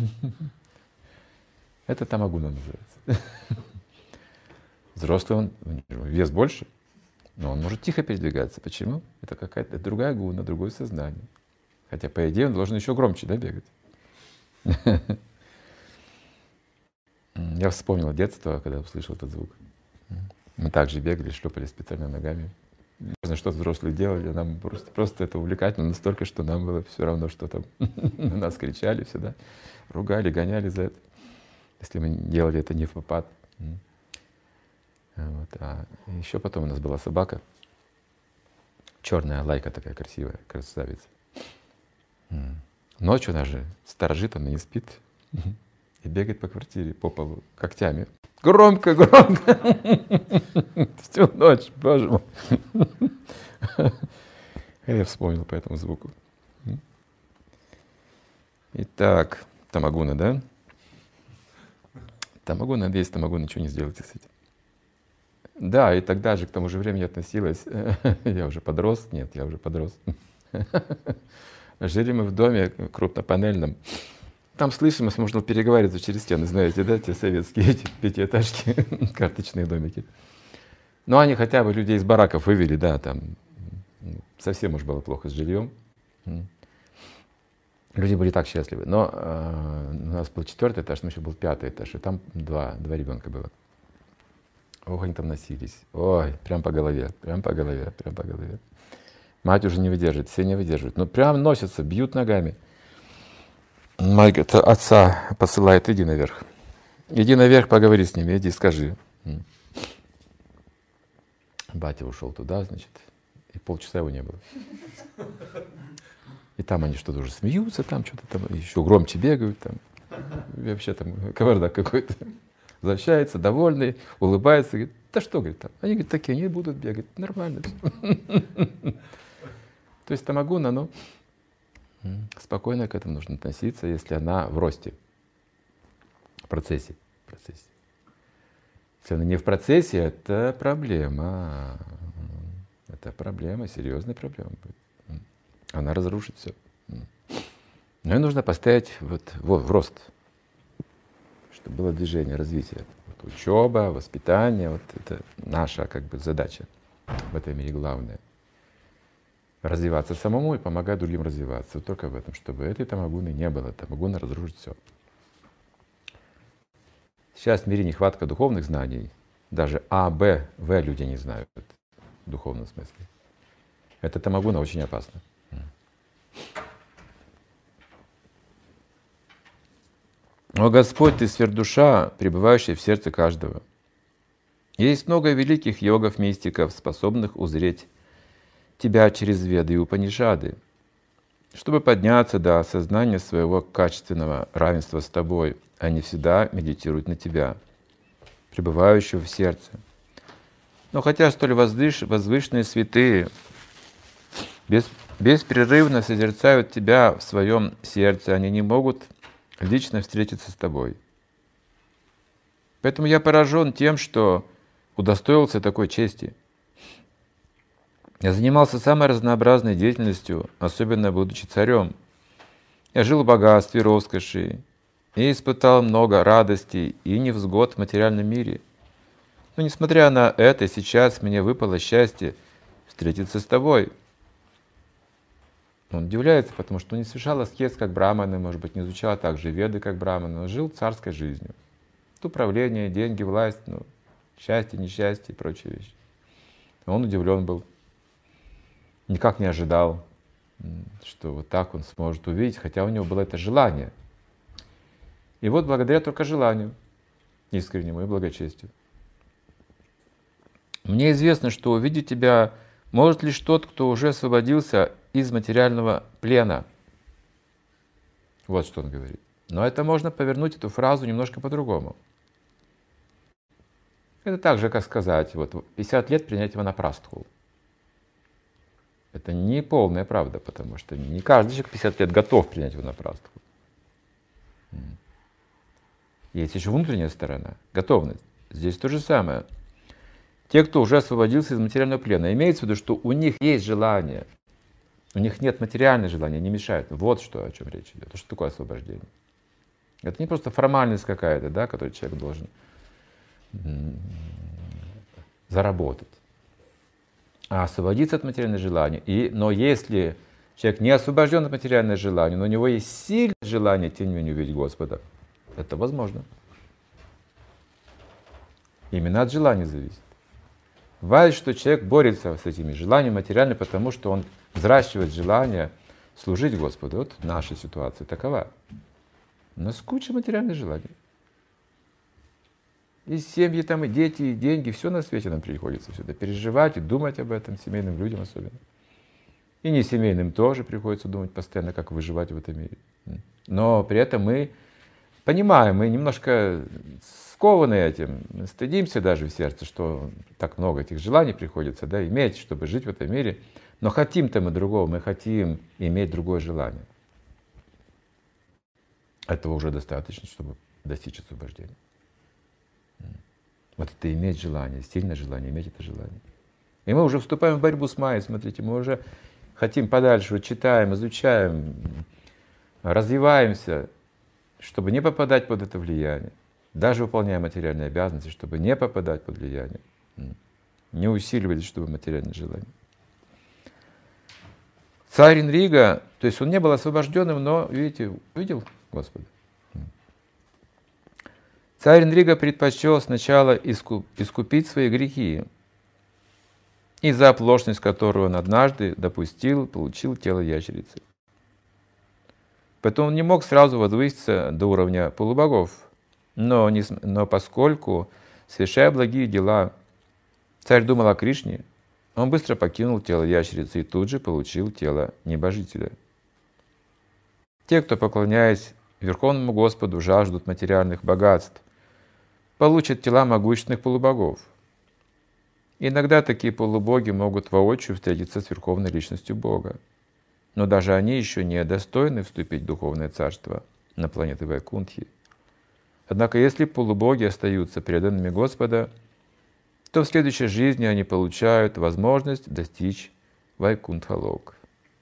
Это тамагуна называется. Взрослый, он, вес больше, но он может тихо передвигаться. Почему? Это какая-то другая гуна, другое сознание. Хотя, по идее, он должен еще громче, да, бегать. Я вспомнил детство, когда услышал этот звук. Мы также бегали, шлепали специально ногами. Важно, что взрослые делали, нам просто, просто это увлекательно настолько, что нам было все равно, что там на нас кричали всегда, ругали, гоняли за это, если мы делали это не в попад. Вот. А еще потом у нас была собака, черная лайка такая красивая, красавица. Ночью она же сторожит, она не спит и бегает по квартире, по полу, когтями. Громко, громко. Всю ночь, боже мой. Я вспомнил по этому звуку. Итак, тамагуна, да? Тамагуна, есть тамагуна, ничего не сделаете с этим. Да, и тогда же к тому же времени относилась, я уже подрос, нет, я уже подрос. Жили мы в доме крупнопанельном. Там слышимость, можно переговариваться через стены, знаете, да, те советские эти пятиэтажки, карточные домики. Но они хотя бы людей из бараков вывели, да, там совсем уж было плохо с жильем. Люди были так счастливы. Но э, у нас был четвертый этаж, но еще был пятый этаж, и там два, два ребенка было. Ох, они там носились. Ой, прям по голове, прям по голове, прям по голове. Мать уже не выдерживает, все не выдерживают. Ну прям носятся, бьют ногами. Мать говорит, отца посылает: иди наверх. Иди наверх, поговори с ними, иди, скажи. Батя ушел туда, значит, и полчаса его не было. И там они что-то уже смеются, там что-то там, еще громче бегают, там. И вообще там кавардак какой-то. Возвращается, довольный, улыбается, говорит: Да что, говорит, там? Они, говорит, такие, они будут бегать, нормально. То есть тамагуна, ну, спокойно к этому нужно относиться, если она в росте, в процессе. В процессе. Если она не в процессе, это проблема. Это проблема, серьезная проблема будет. Она разрушит все. Но ее нужно поставить вот, вот в рост, чтобы было движение, развитие. Вот учеба, воспитание, вот это наша как бы задача в этом мире главная. Развиваться самому и помогать другим развиваться. Вот только в этом, чтобы этой тамагуны не было. Тамагуна разрушит все. Сейчас в мире нехватка духовных знаний. Даже А, Б, В люди не знают в духовном смысле. Эта тамагуна очень опасна. О Господь, Ты сверхдуша, пребывающая в сердце каждого. Есть много великих йогов-мистиков, способных узреть Тебя через Веды и Упанишады, чтобы подняться до осознания своего качественного равенства с Тобой. Они всегда медитируют на Тебя, пребывающего в сердце. Но хотя столь возвыш... возвышенные святые без... беспрерывно созерцают Тебя в своем сердце, они не могут лично встретиться с Тобой. Поэтому я поражен тем, что удостоился такой чести. Я занимался самой разнообразной деятельностью, особенно будучи царем. Я жил в богатстве, роскоши и испытал много радостей и невзгод в материальном мире. Но несмотря на это, сейчас мне выпало счастье встретиться с Тобой. Он удивляется, потому что он не совершал аскез, как браманы, может быть, не изучал также веды, как браманы, но жил царской жизнью. Управление, деньги, власть, ну, счастье, несчастье и прочие вещи. Он удивлен был, никак не ожидал, что вот так он сможет увидеть, хотя у него было это желание. И вот благодаря только желанию, искреннему и благочестию. Мне известно, что увидеть Тебя может лишь тот, кто уже освободился из материального плена. Вот что он говорит. Но это можно повернуть эту фразу немножко по-другому. Это так же, как сказать, вот пятьдесят лет принять его на прастху. Это не полная правда, потому что не каждый человек пятьдесят лет готов принять его на прастху. Есть еще внутренняя сторона, готовность. Здесь то же самое. Те, кто уже освободился из материального плена, имеется в виду, что у них есть желание, у них нет материального желания, не мешает. Вот что, о чем речь идет. Что такое освобождение? Это не просто формальность какая-то, да, которую человек должен заработать, а освободиться от материального желания. И, но если человек не освобожден от материального желания, но у него есть сильное желание, тем не менее, увидеть Господа, это возможно. Именно от желания зависит. Бывает, что человек борется с этими желаниями материально, потому что он взращивает желание служить Господу. Вот наша ситуация такова. У нас куча материальных желаний. И семьи, там, и дети, и деньги, все на свете нам приходится сюда переживать и думать об этом, семейным людям особенно. И не семейным тоже приходится думать постоянно, как выживать в этом мире. Но при этом мы понимаем, мы немножко скованы этим, стыдимся даже в сердце, что так много этих желаний приходится, да, иметь, чтобы жить в этом мире. Но хотим-то мы другого, мы хотим иметь другое желание. Этого уже достаточно, чтобы достичь освобождения. Вот это иметь желание, сильное желание, иметь это желание. И мы уже вступаем в борьбу с майей, смотрите, мы уже хотим подальше, вот читаем, изучаем, развиваемся, чтобы не попадать под это влияние. Даже выполняя материальные обязанности, чтобы не попадать под влияние. Не усиливать, чтобы материальное желание. Царь Инрига, то есть он не был освобожденным, но, видите, увидел Господа. Царь Инрига предпочел сначала искуп, искупить свои грехи, и за оплошность, которую он однажды допустил, получил тело ящерицы. Поэтому он не мог сразу возвыситься до уровня полубогов, но, не, но поскольку, совершая благие дела, царь думал о Кришне, он быстро покинул тело ящерицы и тут же получил тело небожителя. Те, кто, поклоняясь Верховному Господу, жаждут материальных богатств, получат тела могущественных полубогов. Иногда такие полубоги могут воочию встретиться с Верховной Личностью Бога. Но даже они еще не достойны вступить в Духовное Царство на планеты Вайкунтхи. Однако если полубоги остаются преданными Господа, то в следующей жизни они получают возможность достичь Вайкунтха-лок.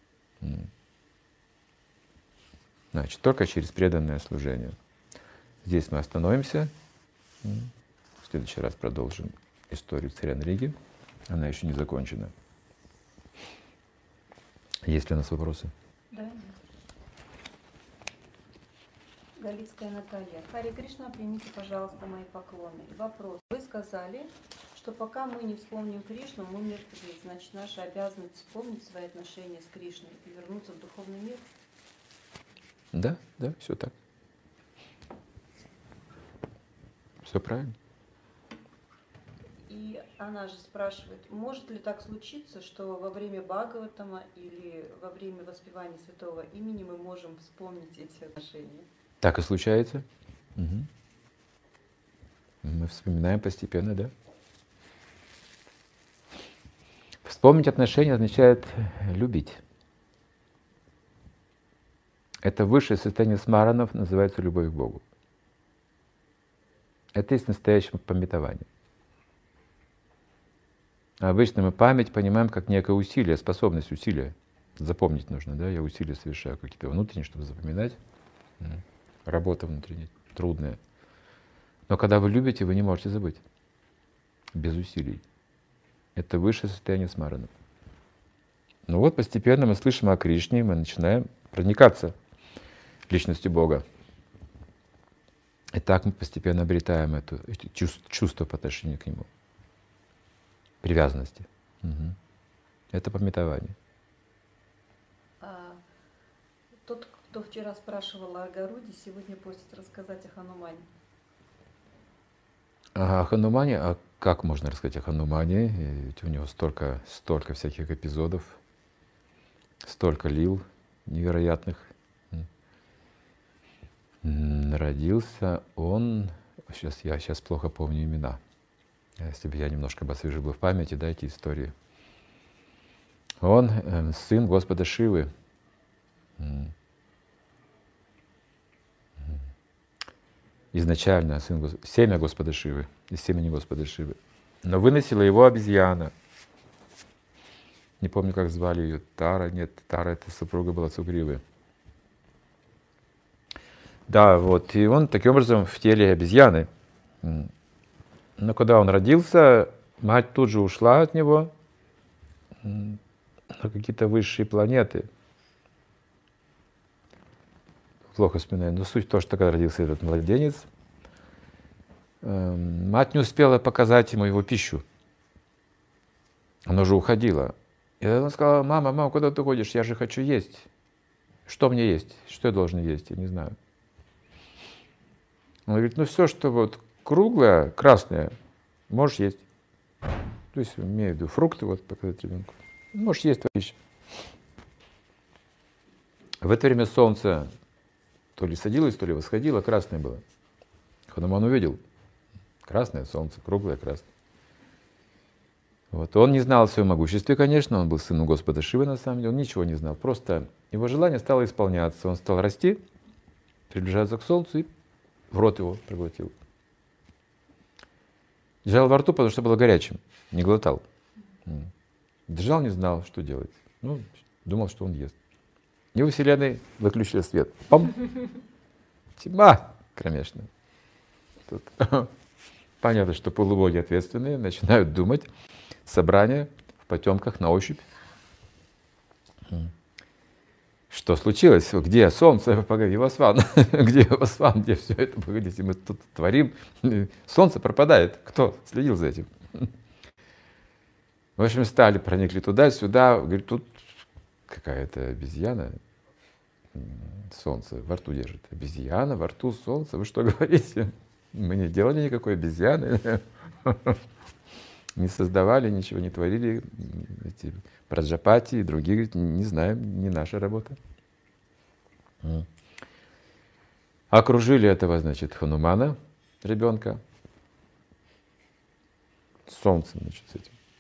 Значит, только через преданное служение. Здесь мы остановимся. В следующий раз продолжим историю царя Нриги. Она еще не закончена. Есть ли у нас вопросы? Да. Галицкая Наталья. Харе Кришна, примите, пожалуйста, мои поклоны. Вопрос. Вы сказали, что пока мы не вспомним Кришну, мы мертвы. Значит, наша обязанность вспомнить свои отношения с Кришной и вернуться в духовный мир? Да, да, все так. Все правильно. И она же спрашивает, может ли так случиться, что во время Бхагаватама или во время воспевания святого имени мы можем вспомнить эти отношения? Так и случается. Угу. Мы вспоминаем постепенно, да. Вспомнить отношения означает любить. Это высшее состояние смаранов, называется любовь к Богу. Это есть настоящее памятование. Обычно мы память понимаем как некое усилие, способность усилия. Запомнить нужно, да? Я усилия совершаю какие-то внутренние, чтобы запоминать. Работа внутренняя, трудная. Но когда вы любите, вы не можете забыть. Без усилий. Это высшее состояние смаранов. Ну вот постепенно мы слышим о Кришне, мы начинаем проникаться личностью Бога. И так мы постепенно обретаем это чувство по отношению к Нему. Привязанности. Угу. Это памятование. А, тот, кто вчера спрашивал о Гаруде, сегодня просит рассказать о Ханумане. А о Ханумане? А как можно рассказать о Ханумане? Ведь у него столько, столько всяких эпизодов, столько лил невероятных. Родился он, сейчас я сейчас плохо помню имена. Если бы я немножко бы освежил бы в памяти, да, эти истории. Он э, сын Господа Шивы. Изначально сын, семя Господа Шивы, из семени Господа Шивы. Но выносила его обезьяна. Не помню, как звали ее. Тара, нет, Тара — это супруга была Сугривы. Да, вот, и он таким образом в теле обезьяны. Но когда он родился, мать тут же ушла от него на какие-то высшие планеты. Плохо вспоминаю, но суть в том, что когда родился этот младенец, мать не успела показать ему его пищу. Она уже уходила. И она сказала: мама, мама, куда ты ходишь? Я же хочу есть. Что мне есть? Что я должен есть? Я не знаю. Он говорит: ну все, что вот круглое, красное, можешь есть. То есть, имею в виду фрукты, вот показать ребенку. Можешь есть твою пищу. В это время солнце то ли садилось, то ли восходило, красное было. Хануман увидел. Красное солнце, круглое, красное. Вот. Он не знал о своем могуществе, конечно, он был сыном Господа Шивы, на самом деле, он ничего не знал. Просто его желание стало исполняться. Он стал расти, приближаться к солнцу и в рот его проглотил. Держал во рту, потому что было горячим, не глотал. Держал, не знал, что делать. Ну, думал, что он ест. И у Вселенной выключили свет. Пам! Тьма кромешная. Тут понятно, что полубоги ответственные начинают думать. Собрание в потемках на ощупь. Что случилось? Где солнце? Погоди, Васван. Где Васван? Где все это? Погодите, мы тут творим. Солнце пропадает. Кто следил за этим? В общем, стали, проникли туда-сюда. Говорит, тут какая-то обезьяна. Солнце во рту держит. Обезьяна во рту, солнце. Вы что говорите? Мы не делали никакой обезьяны. Не создавали, ничего не творили. Эти Праджапати и другие, говорят, не знаем, не наша работа. Окружили этого, значит, Ханумана, ребенка, солнцем, значит, с этим.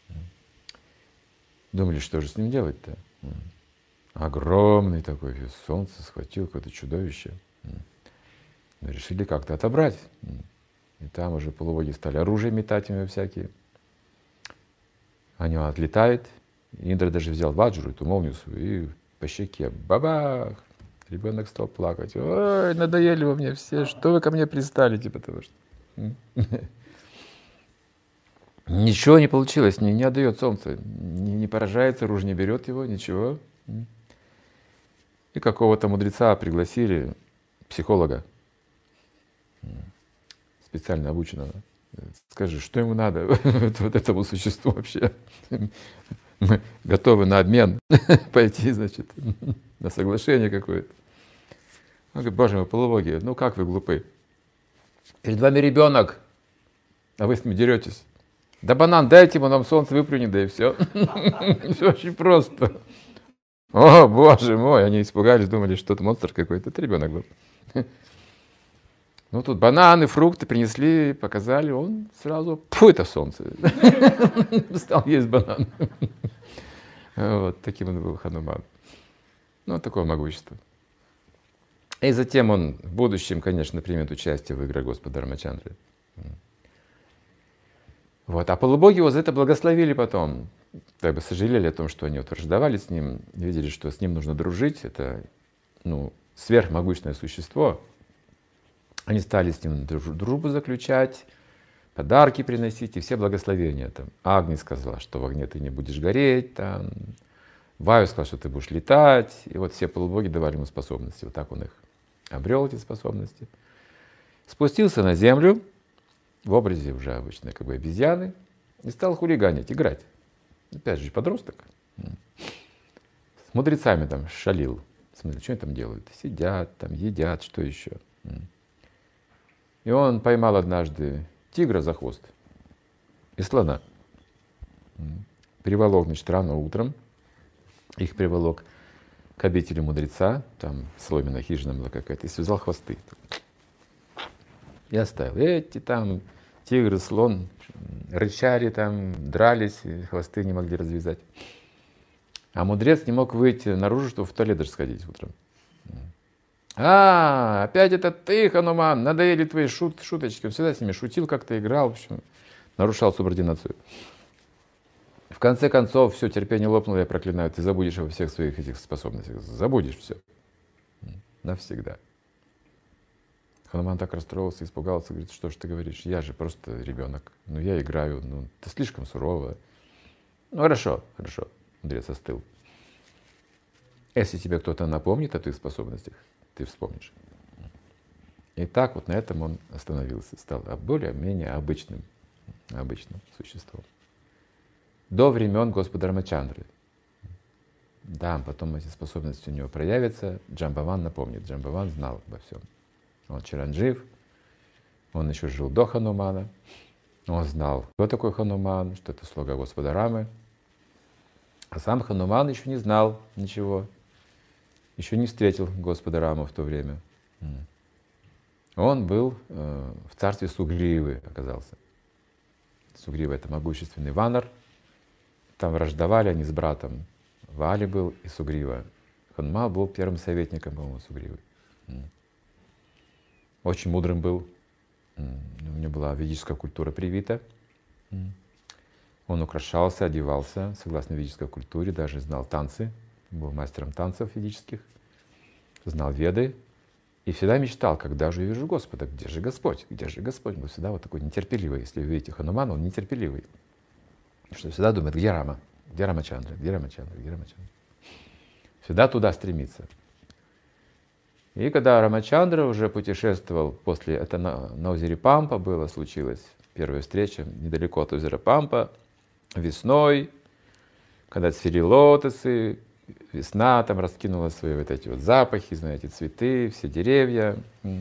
Думали, что же с ним делать-то? Огромный такой солнце схватил какое-то чудовище. Но решили как-то отобрать. И там уже полубоги стали оружие метать ему всякие. Они отлетает. Индра даже взял ваджру, эту молнию свою, и по щеке бабах. Ребенок стал плакать. Ой, надоели вы мне все, что вы ко мне пристали, типа того, что. Ничего не получилось, не, не отдает солнце, не, не поражается, оружие не берет его, ничего. И какого-то мудреца пригласили, психолога, специально обученного. Скажи, что ему надо, вот этому существу вообще? Мы готовы на обмен пойти, значит, на соглашение какое-то. Он говорит, боже мой, полубоги, ну как вы глупы? Перед вами ребенок, а вы с ним деретесь. Да банан дайте ему, нам солнце выплюнет, да и все. Все очень просто. О, боже мой, они испугались, думали, что это монстр какой-то, это ребенок был. Ну тут бананы, фрукты принесли, показали, он сразу, фу, это солнце. Стал есть банан. Вот таким он был Хануман. Ну, такое могущество. И затем он в будущем, конечно, примет участие в играх Господа Рамачандры. Вот. А полубоги его за это благословили потом. Как бы сожалели о том, что они вот враждовали с ним, видели, что с ним нужно дружить. Это ну, сверхмогущественное существо. Они стали с ним дружбу заключать, подарки приносить и все благословения. Там. Агни сказала, что в огне ты не будешь гореть. Там. Ваю сказал, что ты будешь летать. И вот все полубоги давали ему способности. Вот так он их обрел, эти способности. Спустился на землю в образе уже обычной как бы обезьяны и стал хулиганить, играть. Опять же, подросток. С мудрецами там шалил. Смотри, что они там делают? Сидят, там едят, что еще. И он поймал однажды тигра за хвост и слона. Приволок, значит, рано утром. Их приволок к обители мудреца. Там соломенная хижина была какая-то. И связал хвосты. И оставил. Эти там тигр, слон рычали там, дрались, хвосты не могли развязать. А мудрец не мог выйти наружу, чтобы в туалет даже сходить утром. А, опять это ты, Хануман, надоели твои шут, шуточки. Он всегда с ними шутил, как-то играл, в общем, нарушал субординацию. В конце концов, все, терпение лопнуло, я проклинаю, ты забудешь обо всех своих этих способностях. Забудешь все. Навсегда. Хануман так расстроился, испугался, говорит, что ж ты говоришь, я же просто ребенок, ну я играю, ну ты слишком сурово. Ну хорошо, хорошо, мудрец остыл. Если тебе кто-то напомнит о твоих способностях, ты вспомнишь. И так вот на этом он остановился, стал более-менее обычным, обычным существом. До времен Господа Рамачандры. Да, потом эти способности у него проявятся, Джамбаван напомнит, Джамбаван знал обо всем. Он Чиранджив, он еще жил до Ханумана, он знал, кто такой Хануман, что это слуга Господа Рамы. А сам Хануман еще не знал ничего, еще не встретил Господа Раму в то время. Он был э, в царстве Сугривы оказался. Сугрива — это могущественный ванар. Там враждовали они с братом. Вали был и Сугрива. Хануман был первым советником, по-моему, Сугривы. Очень мудрым был. У него была ведическая культура привита. Он украшался, одевался согласно ведической культуре, даже знал танцы, был мастером танцев ведических, знал веды и всегда мечтал, когда же увижу Господа, где же Господь, где же Господь. Он был всегда вот такой нетерпеливый. Если вы видите Ханумана, он нетерпеливый. Что всегда думает, где Рама, где Рамачандра, где Рамачандра, где Рамачандра. Всегда туда стремится. И когда Рамачандра уже путешествовал после, это на, на озере Пампа было, случилось, первая встреча недалеко от озера Пампа, весной, когда цвели лотосы, весна там раскинула свои вот эти вот запахи, знаете, цветы, все деревья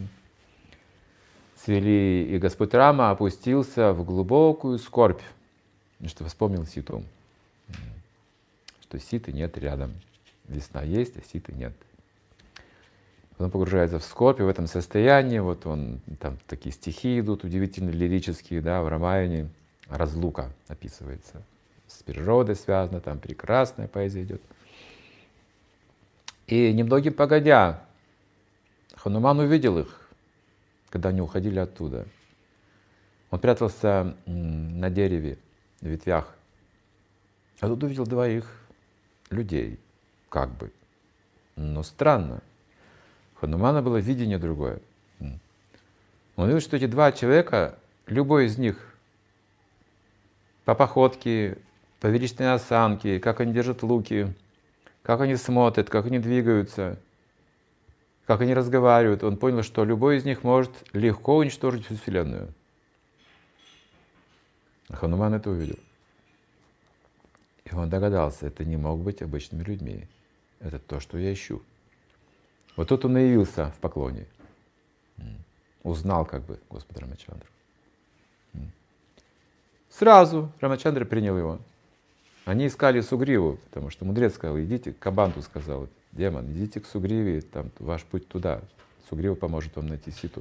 цвели, и Господь Рама опустился в глубокую скорбь, что вспомнил Ситу, что Ситы нет рядом, весна есть, а Ситы нет. Он погружается в скорбь, и в этом состоянии, вот он, там такие стихи идут удивительно лирические, да, в Рамаяне разлука описывается. с природой связано, там прекрасная поэзия идет. И немногим погодя, Хануман увидел их, когда они уходили оттуда. Он прятался на дереве, в ветвях. А тут увидел двоих людей, как бы. Но странно. У Ханумана было видение другое. Он увидел, что эти два человека, любой из них, по походке, по величественной осанке, как они держат луки, как они смотрят, как они двигаются, как они разговаривают, он понял, что любой из них может легко уничтожить всю Вселенную. А Хануман это увидел. И он догадался, это не могут быть обычными людьми. Это то, что я ищу. Вот тут он и явился в поклоне. Узнал как бы Господа Рамачандру. Сразу Рамачандра принял его. Они искали Сугриву, потому что мудрец сказал, идите, Кабанту сказал, демон, идите к Сугриве, там ваш путь туда. Сугрива поможет вам найти Ситу.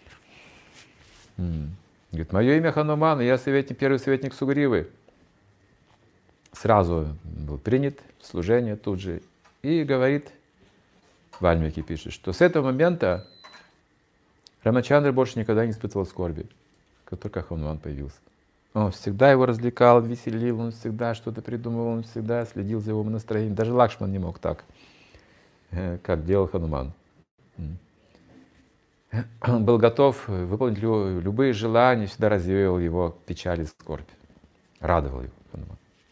Говорит, мое имя Хануман, я советник, первый советник Сугривы. Сразу был принят в служение тут же. И говорит, Вальмики пишет, что с этого момента Рамачандра больше никогда не испытывал скорби, как только Хануман появился. Он всегда его развлекал, веселил, он всегда что-то придумывал, он всегда следил за его настроением. Даже Лакшман не мог так, как делал Хануман. Он был готов выполнить любые желания, всегда развеивал его печаль и скорбь. Радовал его Хануман.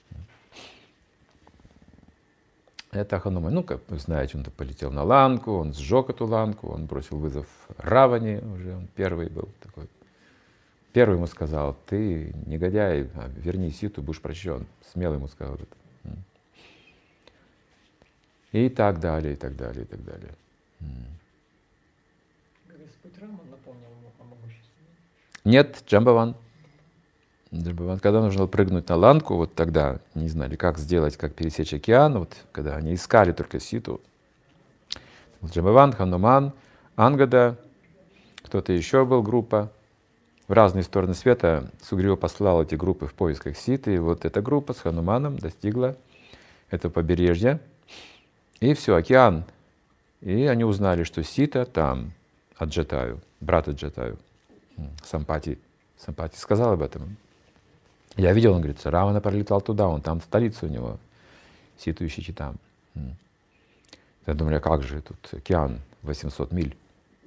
Это Хануман. Ну, как вы знаете, он полетел на ланку, он сжег эту ланку, он бросил вызов Раване, уже он первый был такой. Первый ему сказал, ты негодяй, верни Ситу, будешь прощен. Смело ему сказал это. И так далее, и так далее, и так далее. Господь Рама напомнил ему о могуществе. Нет, Джамбаван. Джамбаван. Когда нужно было прыгнуть на ланку, вот тогда не знали, как сделать, как пересечь океан, вот когда они искали только Ситу. Джамбаван, Хануман, Ангада, кто-то еще был, группа. В разные стороны света Сугрива послал эти группы в поисках Ситы, и вот эта группа с Хануманом достигла этого побережья, и все, океан. И они узнали, что Сита там, Аджатаю, брат Аджатаю, Сампати. Сампати сказал об этом. Я видел, он говорит, Равана пролетал туда, он там столица у него, Ситу ищите там. Я думаю, а как же тут океан, восемьсот миль.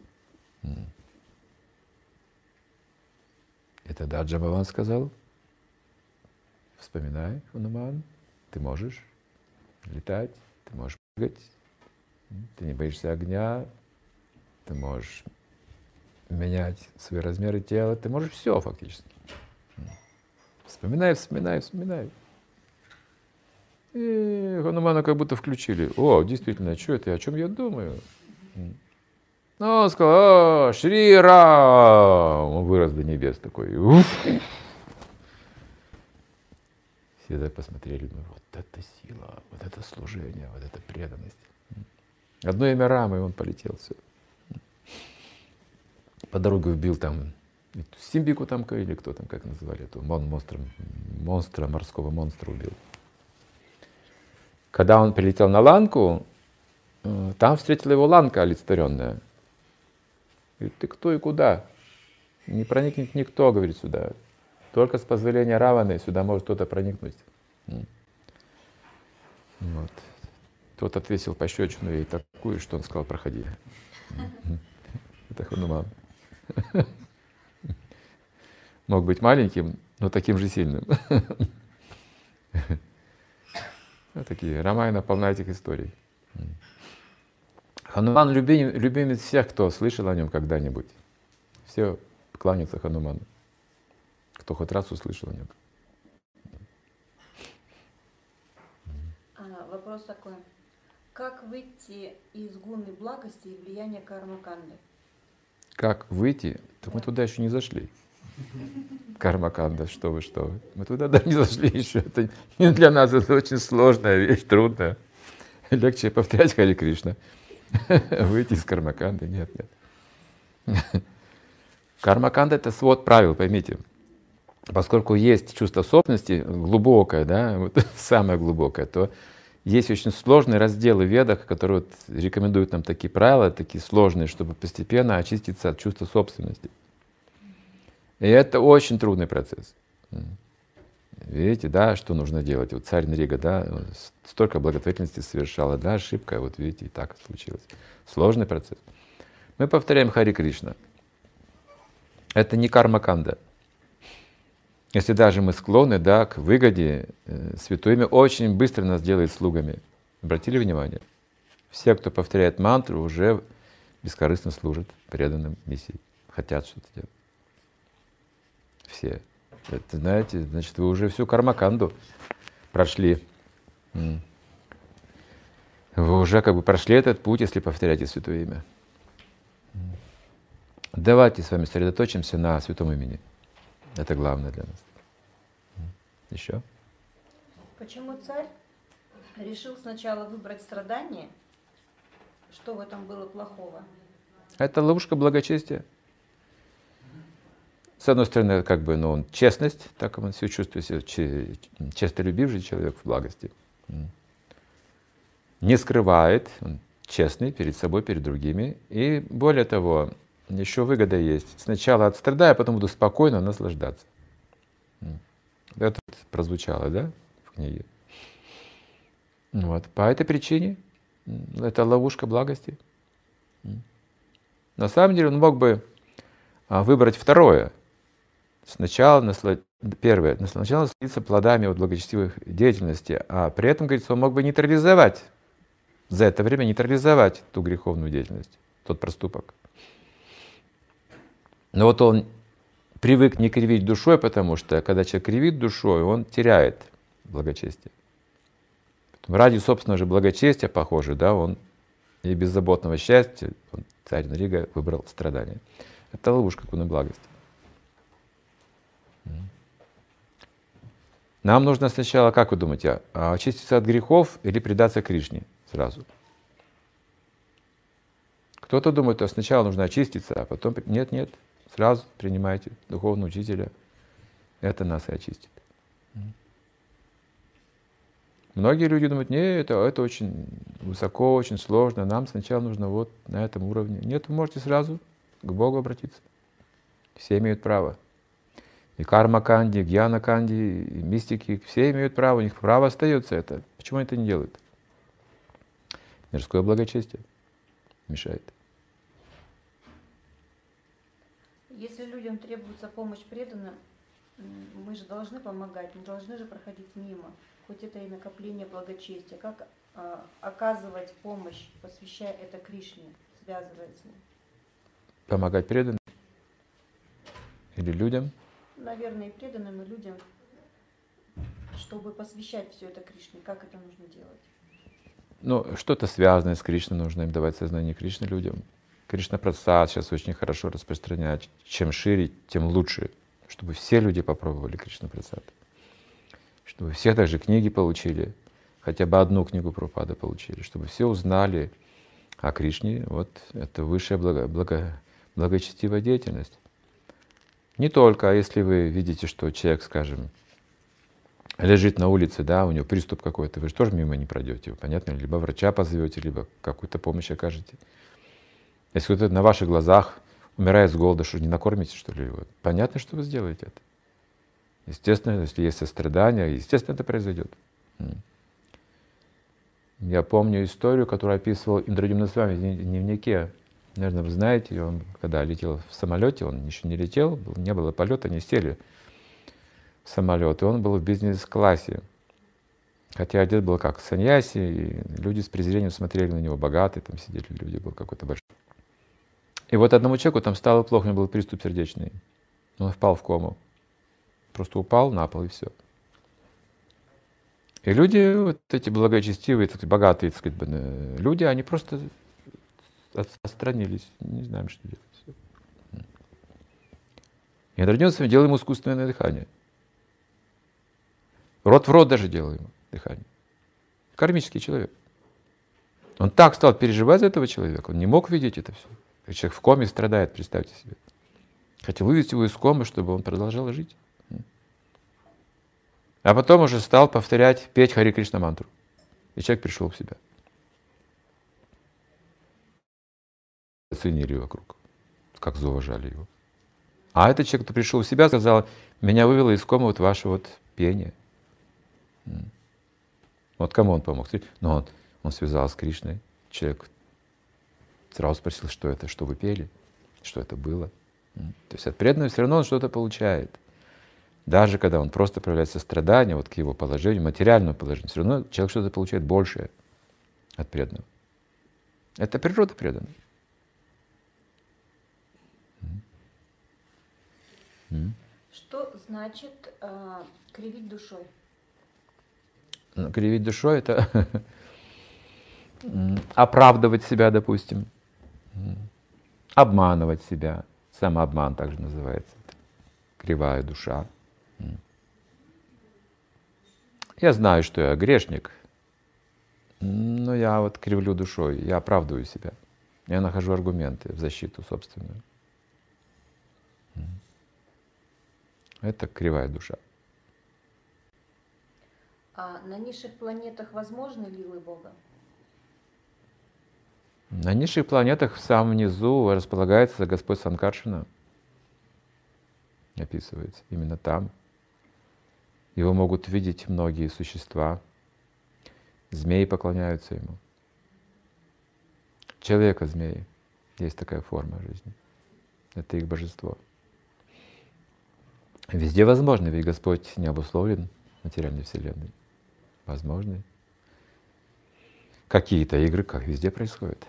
И тогда Джамбаван сказал, вспоминай, Хануман, ты можешь летать, ты можешь прыгать, ты не боишься огня, ты можешь менять свои размеры тела, ты можешь все фактически. Вспоминай, вспоминай, вспоминай. И Ханумана как будто включили. О, действительно, что это, о чем я думаю? Ну, он сказал, о, Шри Рам! Он вырос до небес такой. Уф. Все так посмотрели, ну, вот это сила, вот это служение, вот это преданность. Одно имя Рамы, и он полетел, все. По дороге убил там Симбику там, или кто там, как называли, эту монстра, монстра, морского монстра убил. Когда он прилетел на ланку, там встретила его ланка олицетворенная. Говорит, ты кто и куда? Не проникнет никто, говорит, сюда. Только с позволения Раваны сюда может кто-то проникнуть. Вот. Тот отвесил пощечину ей такую, что он сказал, проходи. Это Хануман. Мог быть маленьким, но таким же сильным. Вот такие. Рамайна полна этих историй. Хануман любим, любимец всех, кто слышал о нем когда-нибудь. Все кланяются Хануману, кто хоть раз услышал о нем. А, вопрос такой. Как выйти из гуны благости и влияния карма-канды? Как выйти? Так мы туда еще не зашли. Карма-канда, что вы, что вы. Мы туда даже не зашли еще. Это не для нас, это очень сложная вещь, трудная. Легче повторять Харе Кришна. Выйти из карма-канды, нет, нет. Карма-канда — это свод правил, поймите. поскольку есть чувство собственности глубокое, да, вот самое глубокое, то есть очень сложные разделы в Ведах, которые вот рекомендуют нам такие правила, такие сложные, чтобы постепенно очиститься от чувства собственности. И это очень трудный процесс. Видите, да, что нужно делать? Вот царь Нрига, да, столько благотворительности совершала, да, ошибка, вот видите, и так случилось. Сложный процесс. Мы повторяем Хари Кришна. Это не карма-канда. Если даже мы склонны, да, к выгоде, Святое Имя очень быстро нас делает слугами. Обратили внимание? Все, кто повторяет мантру, уже бескорыстно служат преданным миссии, хотят что-то делать. Все. Это, знаете, значит, вы уже всю кармаканду прошли. Вы уже как бы прошли этот путь, если повторяете Святое Имя. Давайте с вами сосредоточимся на Святом Имени. Это главное для нас. Еще? Почему царь решил сначала выбрать страдания? Что в этом было плохого? Это ловушка благочестия. С одной стороны, как бы, ну, он честность, так он все чувствует себя, честолюбивый человек в благости. Не скрывает, он честный перед собой, перед другими. И более того, еще выгода есть. Сначала отстрадаю, а потом буду спокойно наслаждаться. Это прозвучало, да, в книге. Вот. По этой причине это ловушка благости. На самом деле он мог бы выбрать второе. Сначала наслад... Первое. Сначала насладиться плодами от благочестивой деятельности, а при этом, говорится, он мог бы нейтрализовать, за это время нейтрализовать ту греховную деятельность, тот проступок. Но вот он привык не кривить душой, потому что когда человек кривит душой, он теряет благочестие. Ради собственного же благочестия, похоже, да, он и беззаботного счастья, он, царь Нрига, выбрал страдания. Это ловушка гуны благости. Нам нужно сначала, как вы думаете, очиститься от грехов или предаться Кришне сразу? Кто-то думает, что сначала нужно очиститься, а потом... Нет, нет, сразу принимайте духовного учителя. Это нас и очистит. Многие люди думают, нет, это, это очень высоко, очень сложно, нам сначала нужно вот на этом уровне. Нет, вы можете сразу к Богу обратиться. Все имеют право. И карма-канди, и гьяна-канди, и мистики, все имеют право, у них право остается это. Почему они это не делают? Мирское благочестие мешает. Если людям требуется помощь преданным, мы же должны помогать, мы должны же проходить мимо. Хоть это и накопление благочестия. Как а, оказывать помощь, посвящая это Кришне, связывая с ним? Помогать преданным? Или людям? Наверное, и преданным, и людям, чтобы посвящать все это Кришне. Как это нужно делать? Ну, что-то связанное с Кришной нужно им давать сознание Кришны людям. Кришна-прасад сейчас очень хорошо распространять. Чем шире, тем лучше. Чтобы все люди попробовали Кришна-прасад. Чтобы все также книги получили. Хотя бы одну книгу Прабхупады получили. Чтобы все узнали о Кришне. Вот это высшая благо, благо, благочестивая деятельность. Не только, а если вы видите, что человек, скажем, лежит на улице, да, у него приступ какой-то, вы же тоже мимо не пройдете, понятно? Либо врача позовете, либо какую-то помощь окажете. Если кто-то на ваших глазах умирает с голода, что не накормите, что ли? Вот. Понятно, что вы сделаете это. Естественно, если есть сострадание, естественно, это произойдет. Я помню историю, которую описывал Индрадюмна Свами в дневнике. Наверное, вы знаете, он, когда летел в самолете, он еще не летел, не было полета, они сели в самолет, и он был в бизнес-классе. Хотя одет был как саньяси, и люди с презрением смотрели на него, богатые там сидели люди, был какой-то большой. И вот одному человеку там стало плохо, у него был приступ сердечный. Он впал в кому. Просто упал на пол, и все. И люди, вот эти благочестивые, так сказать, богатые, так сказать, люди, они просто отстранились, не знаем, что делать. И Индрадюмна делал ему искусственное дыхание. Рот в рот даже делал ему дыхание. Кармический человек. Он так стал переживать за этого человека, он не мог видеть это все. Человек в коме страдает, представьте себе. Хотел вывести его из комы, чтобы он продолжал жить. А потом уже стал повторять, петь Хари Кришна мантру. И человек пришел в себя. Оценили вокруг, как зауважали его. А этот человек, кто пришел в себя, сказал, меня вывело из комы вот ваше вот пение. Вот кому он помог? Ну, он, он связался с Кришной. Человек сразу спросил, что это, что вы пели, что это было. То есть от преданного все равно он что-то получает. Даже когда он просто проявляет сострадание вот к его положению, материальному положению, все равно человек что-то получает большее от преданного. Это природа преданного. Что значит э, кривить душой? Ну, кривить душой — это оправдывать себя, допустим, обманывать себя. Самообман также называется. Кривая душа. Я знаю, что я грешник, но я вот кривлю душой, я оправдываю себя. Я нахожу аргументы в защиту собственную. Это кривая душа. А на низших планетах возможны лилы Бога? На низших планетах в самом низу располагается Господь Санкаршана. Описывается именно там. Его могут видеть многие существа. Змеи поклоняются ему. Человека-змеи. Есть такая форма жизни. Это их божество. Везде возможно, ведь Господь не обусловлен материальной вселенной. Возможны какие-то игры, как везде происходит.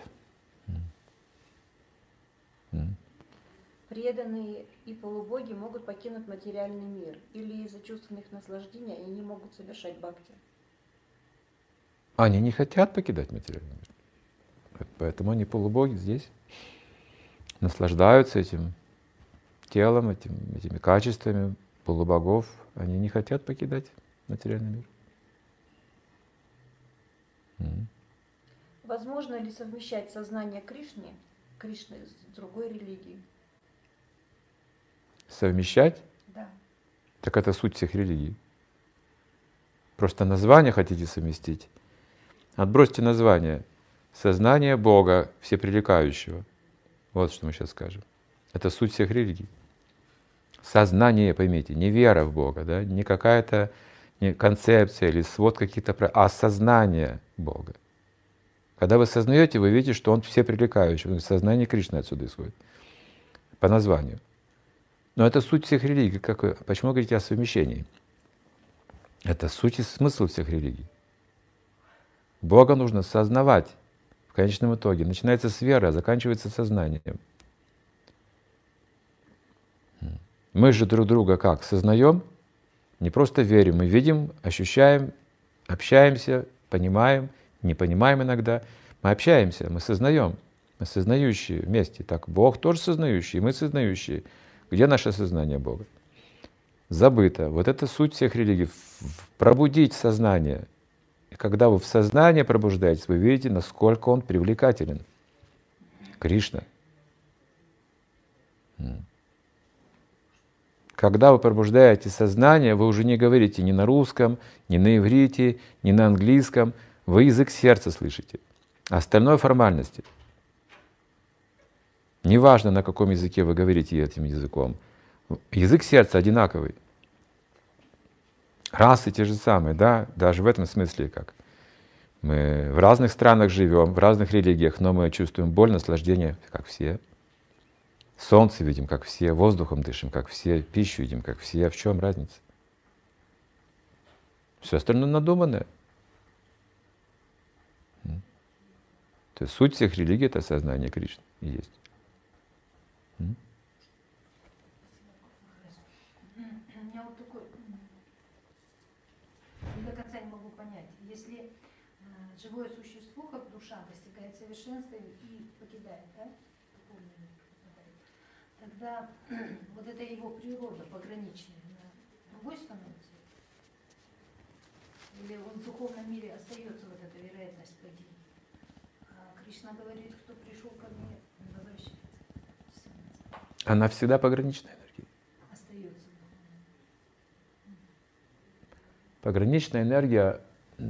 Преданные и полубоги могут покинуть материальный мир или из-за чувственных наслаждений они не могут совершать бхакти? Они не хотят покидать материальный мир. Поэтому они полубоги здесь. Наслаждаются этим телом, этим, этими качествами полубогов. Они не хотят покидать материальный мир. Mm. Возможно ли совмещать сознание Кришны, Кришны с другой религией? Совмещать? Да. Так это суть всех религий. Просто название хотите совместить. Отбросьте название. Сознание Бога всепривлекающего. Вот что мы сейчас скажем. Это суть всех религий. Сознание, поймите, не вера в Бога, да, не какая-то не концепция или свод каких-то, а сознание Бога. Когда вы сознаете, вы видите, что Он всепривлекающий. Сознание Кришны отсюда исходит. По названию. Но это суть всех религий. Как вы, почему вы говорите о совмещении? Это суть и смысл всех религий. Бога нужно сознавать в конечном итоге. Начинается с веры, а заканчивается сознанием. Мы же друг друга как? Сознаем, не просто верим. Мы видим, ощущаем, общаемся, понимаем, не понимаем иногда. Мы общаемся, мы сознаем. Мы сознающие вместе. Так Бог тоже сознающий, и мы сознающие. Где наше сознание Бога? Забыто. Вот это суть всех религий. Пробудить сознание. И когда вы в сознание пробуждаетесь, вы видите, насколько он привлекателен. Кришна. Когда вы пробуждаете сознание, вы уже не говорите ни на русском, ни на иврите, ни на английском. Вы язык сердца слышите. Остальное формальности. Неважно, на каком языке вы говорите этим языком. Язык сердца одинаковый. Расы те же самые, да, даже в этом смысле как. Мы в разных странах живем, в разных религиях, но мы чувствуем боль, наслаждение, как все. Солнце видим, как все, воздухом дышим, как все, пищу едим, как все. В чем разница? Все остальное надуманное. То есть суть всех религий — это сознание Кришны и есть. У меня вот такой, не до конца не могу понять. Если э, живое существо, как душа, достигает совершенства и покидает, да, тогда вот эта его природа пограничная, она другой становится? Или он в духовном мире остается вот эта вероятность падения? А Кришна говорит, кто пришел ко мне, он возвращается. Она всегда пограничная энергия. Остается. Пограничная энергия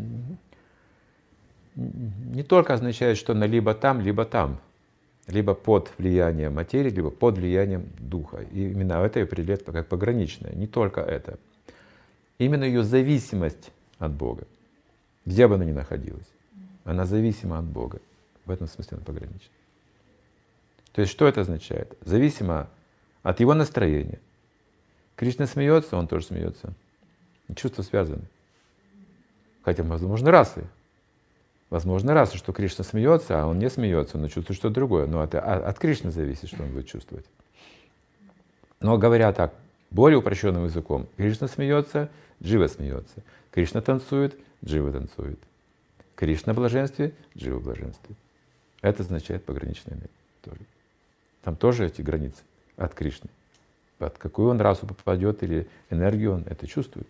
не только означает, что она либо там, либо там, либо под влиянием материи, либо под влиянием духа. И именно это и определяет как пограничная. Не только это. Именно ее зависимость от Бога. Где бы она ни находилась, она зависима от Бога. В этом смысле она погранична. То есть что это означает? Зависимо от его настроения. Кришна смеется, он тоже смеется. Чувства связаны. Хотя, возможно, расы. Возможно, расы, что Кришна смеется, а он не смеется, он чувствует что-то другое. Но это от Кришны зависит, что он будет чувствовать. Но говоря так, более упрощенным языком, Кришна смеется, Джива смеется. Кришна танцует, Джива танцует. Кришна в блаженстве, Джива в блаженстве. Это означает пограничная энергия тоже. Там тоже эти границы от Кришны. Под какую он расу попадет или энергию он это чувствует.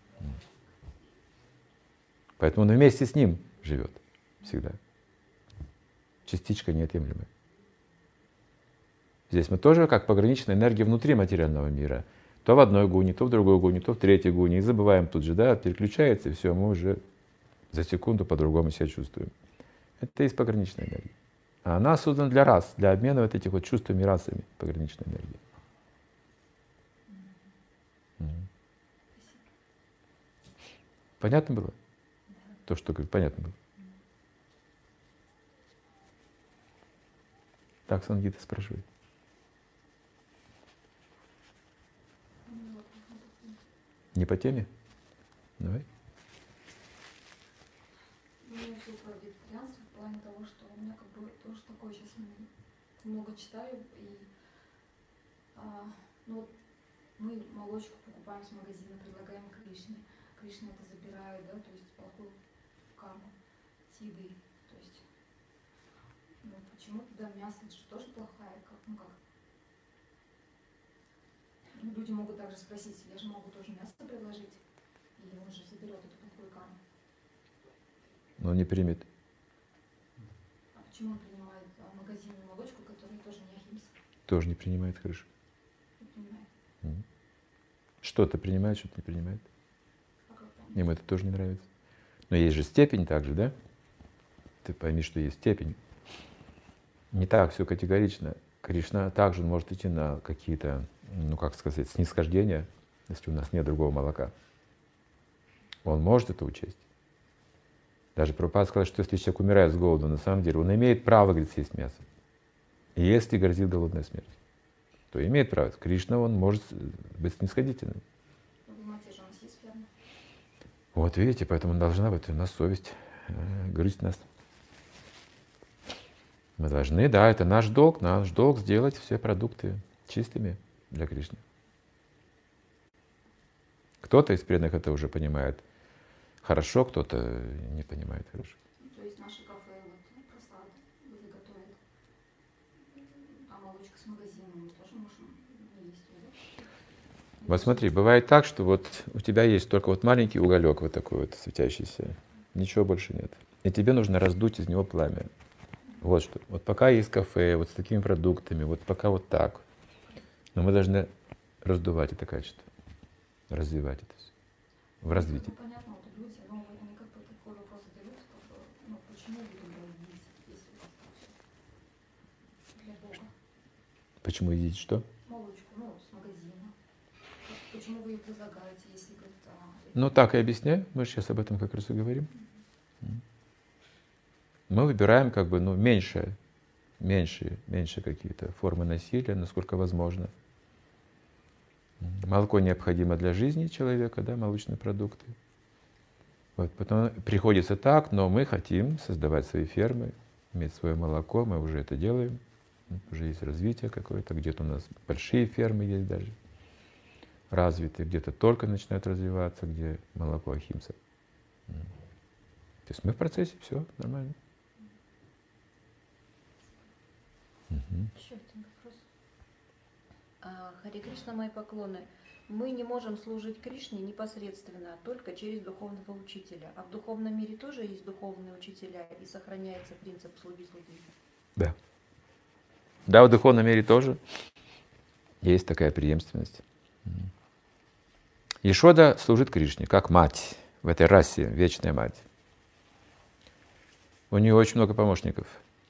Поэтому он вместе с ним живет всегда. Частичка неотъемлемая. Здесь мы тоже как пограничная энергия внутри материального мира. То в одной гуне, то в другой гуне, то в третьей гуне. И забываем тут же, да, переключается, и все, мы уже за секунду по-другому себя чувствуем. Это и есть пограничная энергия. А она создана для рас, для обмена вот этих вот чувствами расами, пограничной энергии. Понятно было? То, что говорит, понятно было. Так, Сангита спрашивает. Не по теме? Давай. Ну, я все про вегетарианство в плане того, что у меня как бы тоже такое сейчас много читаю, и а, ну, вот мы молочку покупаем с магазина, предлагаем Кришне. Кришна это забирает, да, то есть плохую карму с еды. То есть, ну, почему тогда мясо, это же тоже плохая, как, ну как? Ну, люди могут также спросить, я же могу тоже мясо предложить, и он же заберет эту плохую карму. Но он не примет. А почему он принимает а, магазинную молочку, которая тоже не ахимса? Тоже не принимает, хорошо. Не принимает. Mm. Что-то принимает, что-то не принимает. А как понять? Им это тоже не нравится. Но есть же степень также, да? Ты пойми, что есть степень. Не так все категорично. Кришна также может идти на какие-то, ну как сказать, снисхождения, если у нас нет другого молока. Он может это учесть. Даже Прабхупада сказал, что если человек умирает с голоду, на самом деле он имеет право, говорит, съесть мясо. И если грозит голодная смерть, то имеет право. Кришна, он может быть снисходительным. Вы думаете, же у нас есть ферма? Вот видите, поэтому должна быть у нас совесть э, грызть нас. Мы должны, да, это наш долг, наш долг сделать все продукты чистыми для Кришны. Кто-то из преданных это уже понимает хорошо, кто-то не понимает хорошо. То есть наши кафе, вот просад, люди готовят, а молочка с магазина мы тоже можем есть, да? Вот смотри, бывает так, что вот у тебя есть только вот маленький уголек вот такой вот светящийся, ничего больше нет. И тебе нужно раздуть из него пламя. Вот что. Вот пока есть кафе, вот с такими продуктами, вот пока вот так. Но мы должны раздувать это качество, развивать это все, в развитии. Ну, понятно, вот люди, но они как бы такой вопрос задают, как бы, ну, почему вы тогда едите, если у вас там все для Бога? Почему едите что? Молочку, ну, с магазина. Как- Почему вы ее предлагаете, если, говорит, а, Ну так и объясняю, мы же сейчас об этом как раз и говорим. Мы выбираем как бы, ну, меньше, меньше, меньше какие-то формы насилия, насколько возможно. Молоко необходимо для жизни человека, да, молочные продукты. Вот, потом приходится так, но мы хотим создавать свои фермы, иметь свое молоко, мы уже это делаем. Уже есть развитие какое-то, где-то у нас большие фермы есть даже, развитые, где-то только начинают развиваться, где молоко ахимса. То есть мы в процессе, все нормально. Угу. Еще один вопрос. А, Харе Кришна, мои поклоны. Мы не можем служить Кришне непосредственно, только через духовного учителя. А в духовном мире тоже есть духовные учителя и сохраняется принцип слуги-слуги. Да. Да, в духовном мире тоже есть такая преемственность. Ешода служит Кришне, как мать. в этой расе, Вечная Мать. У нее очень много помощников.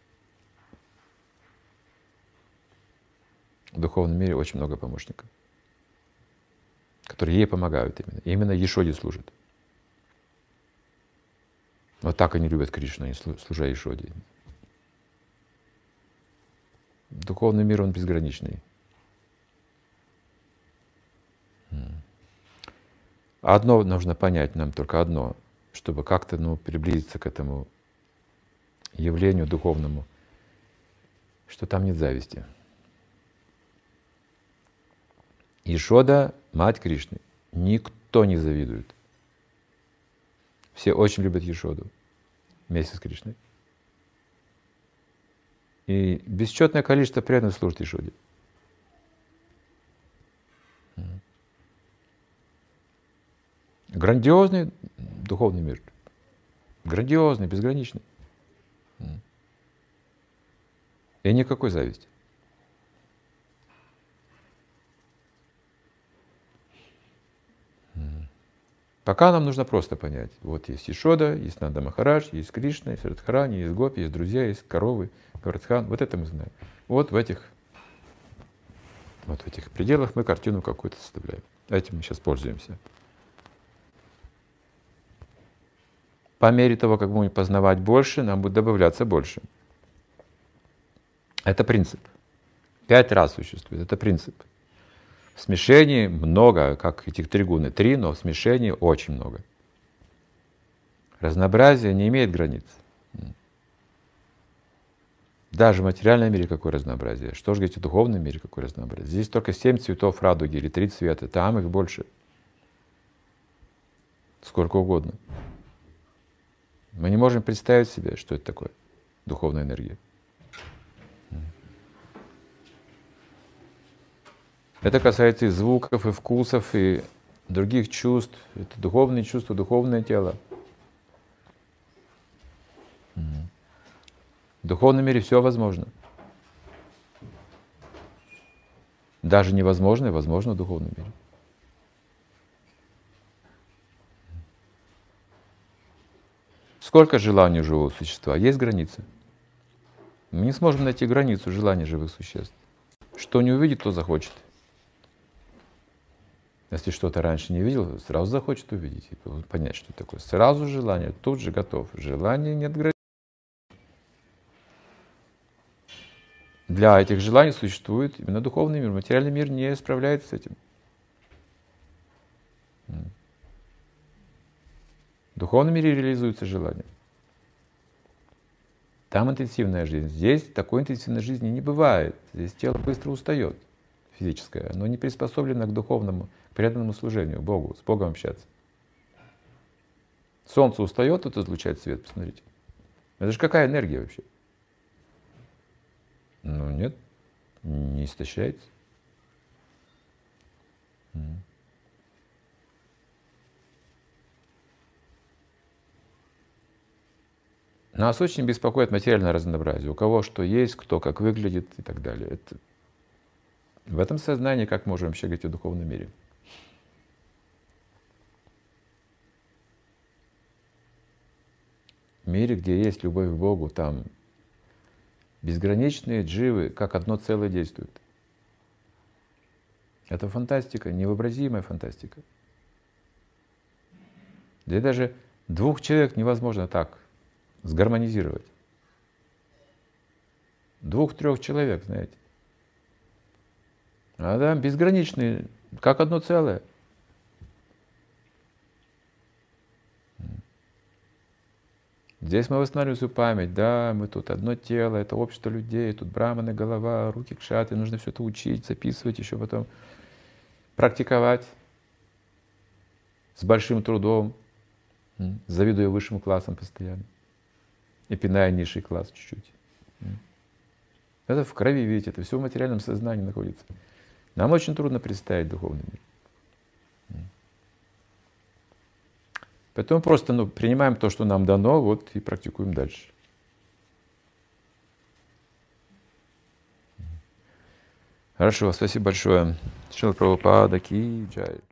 В духовном мире очень много помощников, которые ей помогают именно. И именно Ешоде служат. Вот так они любят Кришну, они служа Ешоде. Духовный мир, он безграничный. Одно нужно понять нам, только одно, чтобы как-то ну, приблизиться к этому явлению духовному, что там нет зависти. Ешода, мать Кришны, никто не завидует. Все очень любят Ешоду вместе с Кришной. И бесчетное количество преданных служит Ешоде. Грандиозный духовный мир. Грандиозный, безграничный. И никакой зависти. Пока нам нужно просто понять. Вот есть Ешода, есть Нанда Махарадж, есть Кришна, есть Радхарани, есть гопи, есть друзья, есть коровы, Гавардхан. Вот это мы знаем. Вот в этих, вот в этих пределах мы картину какую-то составляем. Этим мы сейчас пользуемся. По мере того, как мы будем познавать больше, нам будет добавляться больше. Это принцип. Пять раз существует. Это принцип. В смешении много, как этих три гуны. Три, но в смешении очень много. Разнообразие не имеет границ. Даже в материальном мире какое разнообразие. Что же говорить, в духовном мире какое разнообразие. Здесь только семь цветов радуги или три цвета. Там их больше. Сколько угодно. Мы не можем представить себе, что это такое. Духовная энергия. Это касается и звуков, и вкусов, и других чувств. Это духовные чувства, духовное тело. В духовном мире все возможно. Даже невозможное возможно в духовном мире. Сколько желаний у живого существа? Есть граница. Мы не сможем найти границу желаний живых существ. Что не увидит, то захочет. Если что-то раньше не видел, сразу захочет увидеть и понять, что такое. Сразу желание, тут же готов. Желание нет границ. Для этих желаний существует именно духовный мир. Материальный мир не справляется с этим. В духовном мире реализуется желание. Там интенсивная жизнь. Здесь такой интенсивной жизни не бывает. Здесь тело быстро устает, физическое. Оно не приспособлено к духовному, к преданному служению, Богу, с Богом общаться. Солнце устает, вот излучает свет, посмотрите. Это же какая энергия вообще? Ну нет, не истощается. Нас очень беспокоит материальное разнообразие. У кого что есть, кто как выглядит и так далее. Это... В этом сознании как можем вообще говорить о духовном мире? В мире, где есть любовь к Богу, там безграничные дживы как одно целое действуют. Это фантастика, невообразимая фантастика. Да и даже двух человек невозможно так сгармонизировать. Двух-трех человек, знаете. А там безграничные, как одно целое. Здесь мы восстанавливаем свою память, да, мы тут одно тело, это общество людей, тут браманы, голова, руки кшаты, нужно все это учить, записывать, еще потом практиковать с большим трудом, завидуя высшим классам постоянно и пиная низший класс чуть-чуть. Это в крови, видите, это все в материальном сознании находится. Нам очень трудно представить духовный мир. Поэтому просто ну, принимаем то, что нам дано, вот, и практикуем дальше. Хорошо, спасибо большое. Шрила Прабхупада ки джай.